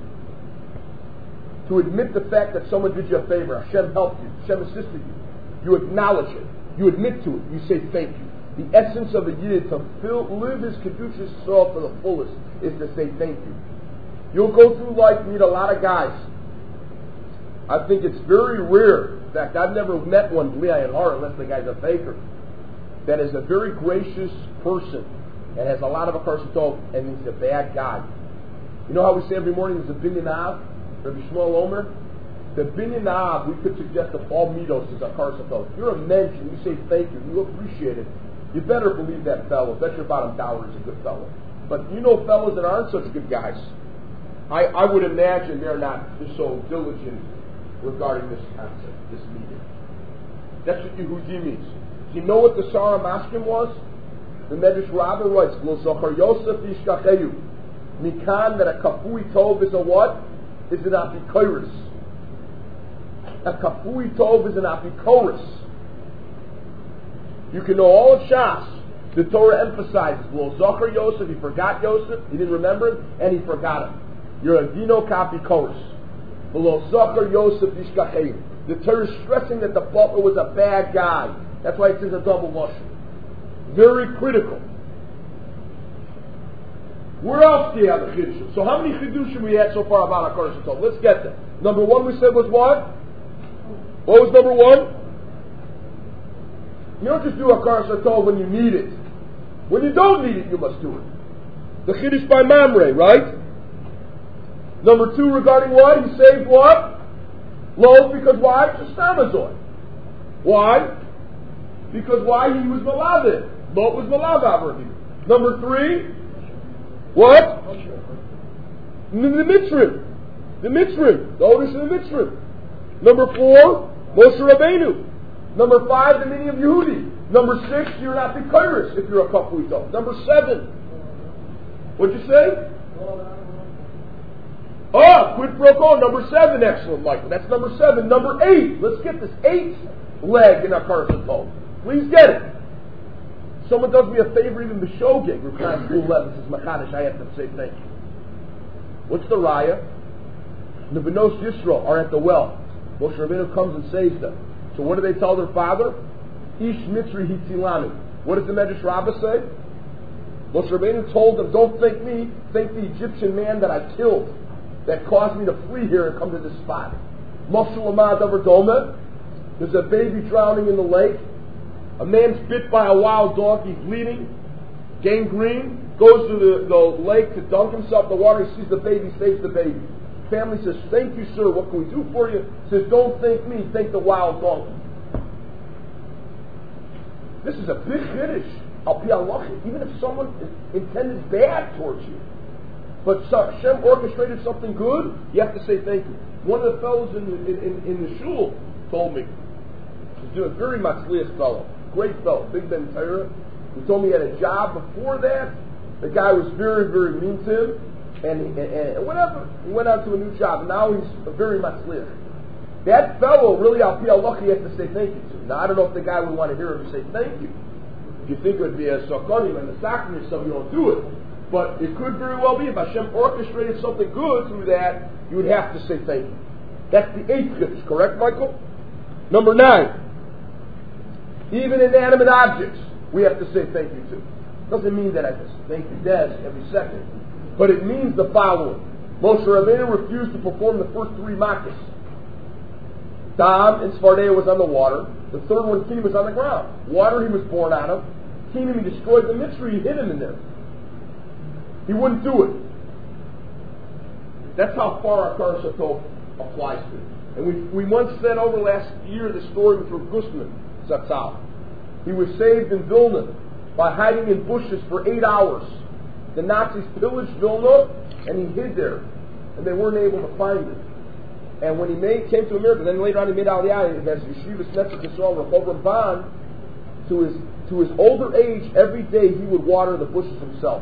Speaker 1: To admit the fact that someone did you a favor. Hashem helped you. Hashem assisted you. You acknowledge it. You admit to it. You say thank you. The essence of a Yid to fill, live his Kedusha soul for the fullest is to say thank you. You'll go through life, meet a lot of guys. I think it's very rare. In fact, I've never met one, B'li Ayin Hara, unless the guy's a faker, that is a very gracious person and has a lot of hakaras hatov, and he's a bad guy. You know how we say every morning there's a binyan av? Rabbi Shmuel Omer? The binyan av, we could suggest that all midos is hakaras hatov. If you're a mensch and you say thank you, you appreciate it, you better believe that fellow. Bet your bottom dollar is a good fellow. But you know fellows that aren't such good guys. I, I would imagine they're not so diligent regarding this concept, this meeting. That's what Yehudi means. Do you know what the Sara Maskim was? The Medrash Rabbah writes, Lo Zochar Yosef Yishkacheyu. Mikan, that a Kafui Tov is a what? Is an Apikoros. A Kafui Tov is an Apikoros. You can know all of Shas. The Torah emphasizes, Lo Zochar Yosef, he forgot Yosef, he didn't remember him, and he forgot him. You're a Dino Kapikoros. Lo Zochar Yosef Yishkacheyu. The Torah is stressing that the butler was a bad guy. That's why it's in the double lashon. Very critical. Where else do you have a chiddush? So how many chiddushim we had so far about hakaras hatov? Let's get them. Number one we said was what? What was number one? You don't just do hakaras hatov when you need it. When you don't need it, you must do it. The chiddush by Mamre, right? Number two regarding what? He saved what? Lo, because why? Just Amazon. Why? Because why? He was Malavid. Lot was Malav. Number three, what? The, the Mitzrim. The Mitzrim. The Otis of the Mitzrim. Number four, Moshe Rabbeinu. Number five, the meaning of Yehudi. Number six, you're not B'Kairis if you're a Kafuito. Number seven, what'd you say? Oh, quid pro quo. Number seven, excellent, Michael. That's number seven. Number eight, let's get this eighth leg in hakaras hatov. Please get it. Someone does me a favor, even the show gig. Recline School eleven says, Machadish, I have to say thank you. What's the raya? The Benos Yisrael are at the well. Moshe Rabbeinu comes and saves them. So what do they tell their father? Ish Mitzri Hitzilanu. What does the Medrash Rabbah say? Moshe Rabbeinu told them, don't thank me, thank the Egyptian man that I killed, that caused me to flee here and come to this spot. Moshe Lamad Averdome. There's a baby drowning in the lake. A man's bit by a wild donkey, bleeding, gangrene, goes to the, the lake to dunk himself in the water. He sees the baby, saves the baby. Family says, thank you, sir. What can we do for you? He says, don't thank me, thank the wild donkey. This is a big Kiddush. Al pi halacha, even if someone intended bad towards you, but Hashem orchestrated something good, you have to say thank you. One of the fellows in the, in, in the shul told me, he's a very matzliach fellow, great fellow, Big Ben Torah. He told me he had a job before that. The guy was very, very mean to him, and, and, and whatever. He went on to a new job. Now he's a very matzliach. That fellow, really, al pi halacha, you have to say thank you to. Now, I don't know if the guy would want to hear him say thank you. If you think it would be a sakonim and a sacking yourself, you don't do it. But it could very well be if Hashem orchestrated something good through that, you would have to say thank you. That's the eighth Kiddush, correct, Michael? Number nine. Even inanimate objects, we have to say thank you to. Doesn't mean that I just thank you, Des, every second. But it means the following. Moshe Rabbeinu refused to perform the first three makkos. Dam in Sfardea was on the water. The third one, Kinim, was on the ground. Water he was born out of. Kinim, he destroyed the mitzvah, he hid him in there. He wouldn't do it. That's how far our Karas HaTov applies to it. And we, we once said over last year the story with Rav Gustman Zatzal. He was saved in Vilna by hiding in bushes for eight hours. The Nazis pillaged Vilna and he hid there. And they weren't able to find him. And when he made, came to America, then later on he made Aliyah as Yeshiva Snetzach Yisrael, Rehoboam Ban, to his, to his older age, every day he would water the bushes himself.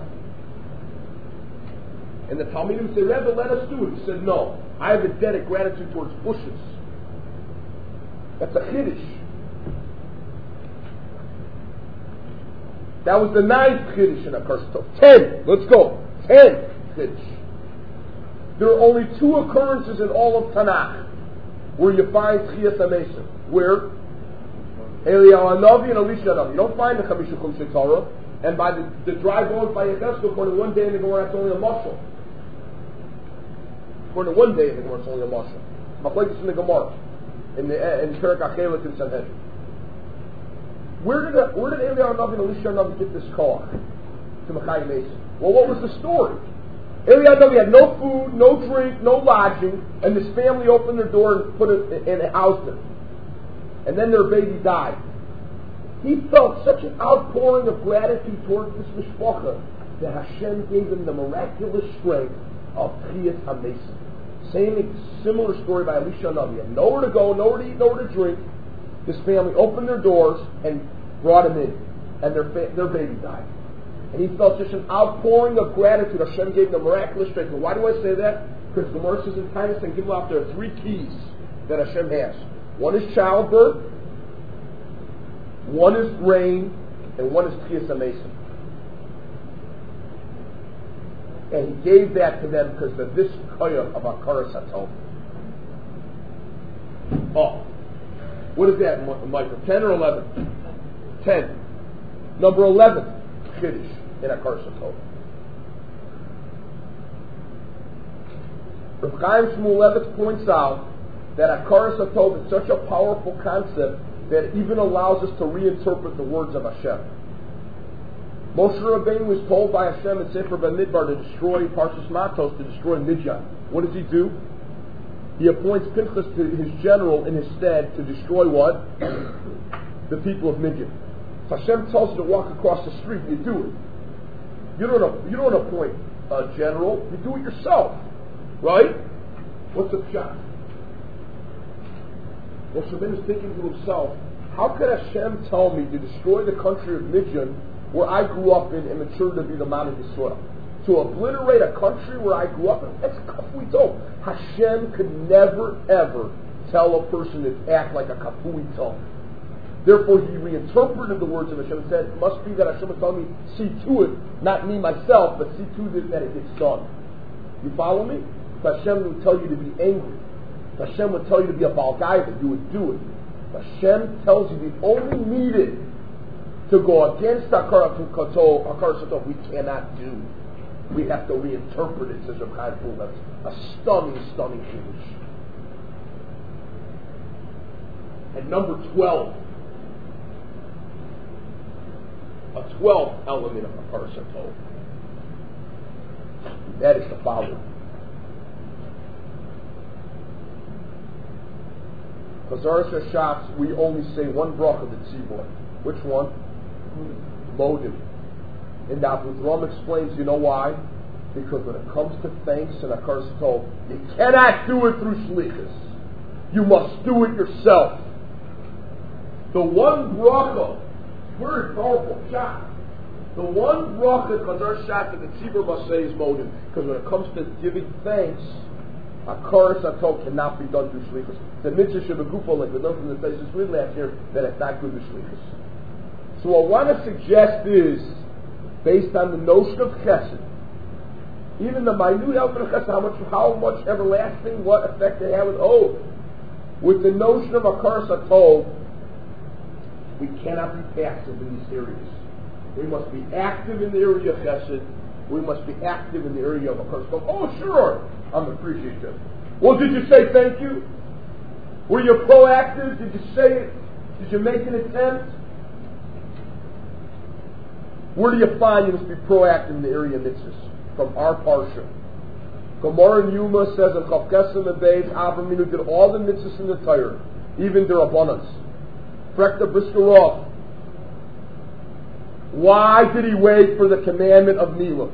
Speaker 1: And the Talmidim said, Rebbe, let us do it. He said, no, I have a debt of gratitude towards bushes. That's a Kiddush. That was the ninth Kiddush in a Karas HaTov. Ten, let's go. Ten Kiddush. There are only two occurrences in all of Tanakh where you find Tchiyas HaMesim. Where? Eliyahu Hanavi and Elisha Hanavi. You don't find the Chamisha Chumshei Torah. And by the, the dry bones by Yechezkel, according to one day in the Gemara, that's only a mushal. According to one day in the Gemara, it's only a mushal. Machlekes in the Gemara, in the in Perek Achelet in Sanhedrin. Where did where did Eliyahu Hanavi and Elisha Hanavi get this car to Machai Mason? Well, what was the story? Eliyahu Hanavi had no food, no drink, no lodging, and this family opened their door and put it in a house there. And then their baby died. He felt such an outpouring of gratitude towards this mishpacha that Hashem gave him the miraculous strength of Tchiyas HaMesim. Same similar story by Elisha Hanavi. He had nowhere to go, nowhere to eat, nowhere to drink. This family opened their doors and brought him in, and their fa- their baby died. And he felt such an outpouring of gratitude. Hashem gave him the miraculous strength. And why do I say that? Because the Gemara says in Titus and Gimel, there are three keys that Hashem has. One is childbirth, one is rain, and one is Tchiyas HaMesim. And he gave that to them because of this koyah of Karas HaTov. Oh, what is that, Michael? Ten or eleven? Ten. Number eleven, Kiddush in a Karas HaTov. Rav Chaim Shmulevitz points out that a Karas HaTov is such a powerful concept that it even allows us to reinterpret the words of Hashem. Moshe Rabbeinu was told by Hashem in Sefer Bamidbar to destroy Parshas Matos, to destroy Midian. What does he do? He appoints Pinchas to his general in his stead to destroy what? The people of Midian. If Hashem tells you to walk across the street, you do it. You don't, you don't appoint a general, you do it yourself. Right? What's the pshat? Moshe Rabbeinu is thinking to himself, how could Hashem tell me to destroy the country of Midian where I grew up in and matured to be the man of Yisrael? To obliterate a country where I grew up in? That's kafui tov. Hashem could never ever tell a person to act like a kafui tov. Therefore he reinterpreted the words of Hashem and said, it must be that Hashem would tell me, see to it, not me myself, but see to it that it gets done. You follow me? If Hashem would tell you to be angry, if Hashem would tell you to be a Balgaiva, you would do it. If Hashem tells you the only needed to go against Hakaras HaTov, we cannot do. We have to reinterpret it, says Rav Chaim Shmulevitz. A stunning, stunning English. And number twelve, a twelfth element of a Parashat Tov. That is the following. Chazaras HaShatz, we only say one bracha to Tzibor. Which one? Modim. And Avraham explains, you know why? Because when it comes to thanks and a Parashat Tov, you cannot do it through shlichus. You must do it yourself. The one bracha, very powerful shot. The one bracha Chazaras HaShatz that the Tzibor must say is Modim. Because when it comes to giving thanks, a Parashat Tov cannot be done through shlichus. The mitzvah shebegufo, like we learned from the places we last year, that it's not good with shlichus. So what I want to suggest is, based on the notion of chesed, even the minute element of chesed, how much, how much everlasting, what effect they have with oh, with the notion of a Parashat Tov, we cannot be passive in these areas. We must be active in the area of chesed. We must be active in the area of a Parashat Tov. Oh, sure, I'm appreciative. Well, did you say thank you? Were you proactive? Did you say it? Did you make an attempt? Where do you find you must be proactive in the area of mitzvahs? From our parsha. Gemara in Yuma says in Chavkesim and Beis, Avraham Avinu did all the mitzvahs in the Torah, even their abundance. Frekta Briskerov. Why did he wait for the commandment of Milah?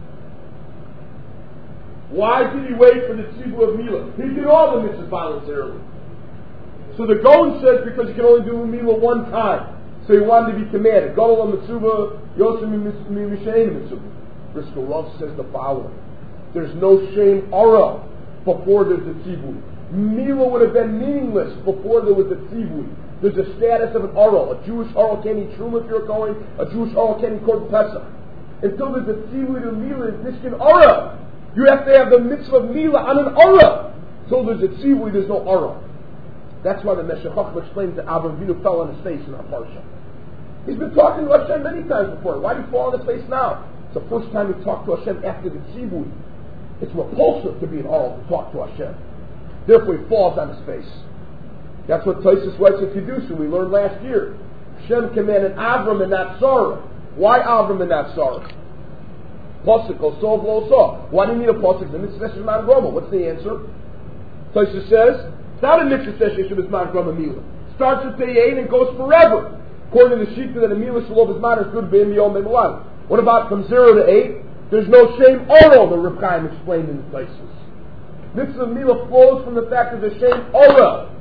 Speaker 1: Why did he wait for the tzibur of Milah? He did all the mitzvahs voluntarily. So the Gaon says because you can only do Milah one time. So he wanted to be commanded. Gadol mitzvah, Yosef mishayin mitzvah. Briskerov says the following. There's no shame ara before there's a tzibur. Milah would have been meaningless before there was a tzibur. There's a status of an ara. A Jewish ara can't eat truma if you're going. A Jewish ara can't eat korban pesach. Until there's a tzibur to Milah, it's nishkin ara. You have to have the mitzvah of Milah on an ara. Until there's a tzibur, there's no ara. That's why the Meshech Chochmah explains that Avraham Avinu fell on his face in our parsha. He's been talking to Hashem many times before. Why did he fall on his face now? It's the first time he talked to Hashem after the tzibur. It's repulsive to be an oral to talk to Hashem. Therefore he falls on his face. That's what Tosfos writes in Kedusha. We learned last year. Hashem commanded Avram and not Sarah. Why Avram and not Sarah? Pasuk, Osov lo Osov. Why do you need a pasuk? The mitzvah is Mount Groma. What's the answer? Tosfos says, it's not a mitzvah session is Mount Groma Milah. Starts with day eight and goes forever. According to the Shita that a Milah Shalom is not as good being Yom Me'Mulan. What about from zero to eight? There's no shame oral, the Reb Chaim explained in the places. Mitzvah Milah flows from the fact that there's shame oral.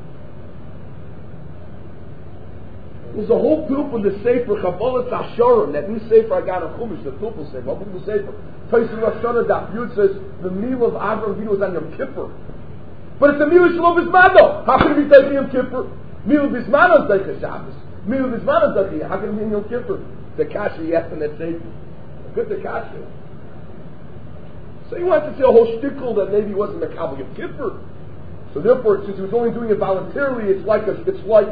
Speaker 1: There's a whole group in the Sefer Kabbalah Tasharim, that new Sefer I got on Chumash, the Tupel Sefer. What was the Sefer? Tosfos Rosh Hashanah Daf Yud says the Milah of Avraham Avinu was on Yom Kippur. But it's a Milah Shalom Bismano. How can it be taken Yom Kippur? Milah Bismano is Deicha Shabbos. Milah Bismano is Deicha. How can it be Yom Kippur? The Kasha yes and that Sefer. Good the Kasha. So he wants to say a whole shtickle that maybe he wasn't Mekabel Yom Kippur. So therefore, since he was only doing it voluntarily, it's like a, it's like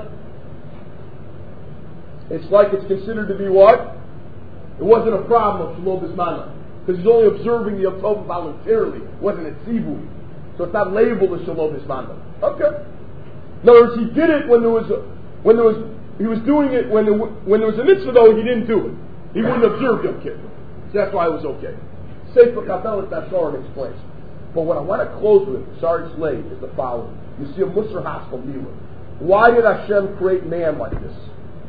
Speaker 1: it's like it's considered to be what? It wasn't a problem of Shalom Bismana. Because he's only observing the Yom Tov voluntarily. It wasn't a tzibur. So it's not labeled as Shalom Bismana. Okay. In other words, he did it when there was a, when there was he was doing it when there, when there was a mitzvah though he didn't do it. He wouldn't observe Yom Kippur. So that's why it was okay. Sefer Kabbalah Tasharim explains. But what I want to close with, sorry it's late, is the following. You see a Musar Haskell Milah. Why did Hashem create man like this?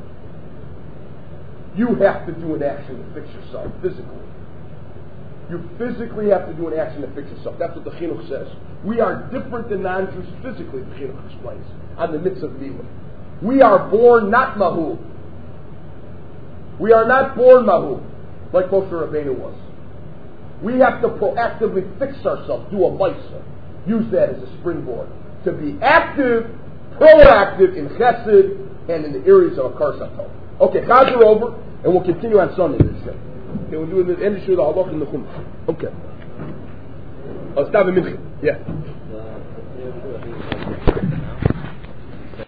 Speaker 1: You have to do an action to fix yourself physically. You physically have to do an action to fix yourself. That's what the Chinuch says. We are different than non-Jews physically, the Chinuch explains, on the mitzvah of Milah. We are born not Mahu. We are not born Mahu, like Moshe Rabbeinu was. We have to proactively fix ourselves, do a Maisa. Use that as a springboard. To be active, proactive in Chesed and in the areas of a Parashat Tov. Okay, Chaz are over, and we'll continue on Sunday this day. Okay, we'll do the end of the Halach and the Chumash. Okay. Oh, Stav and Mincha. Yeah.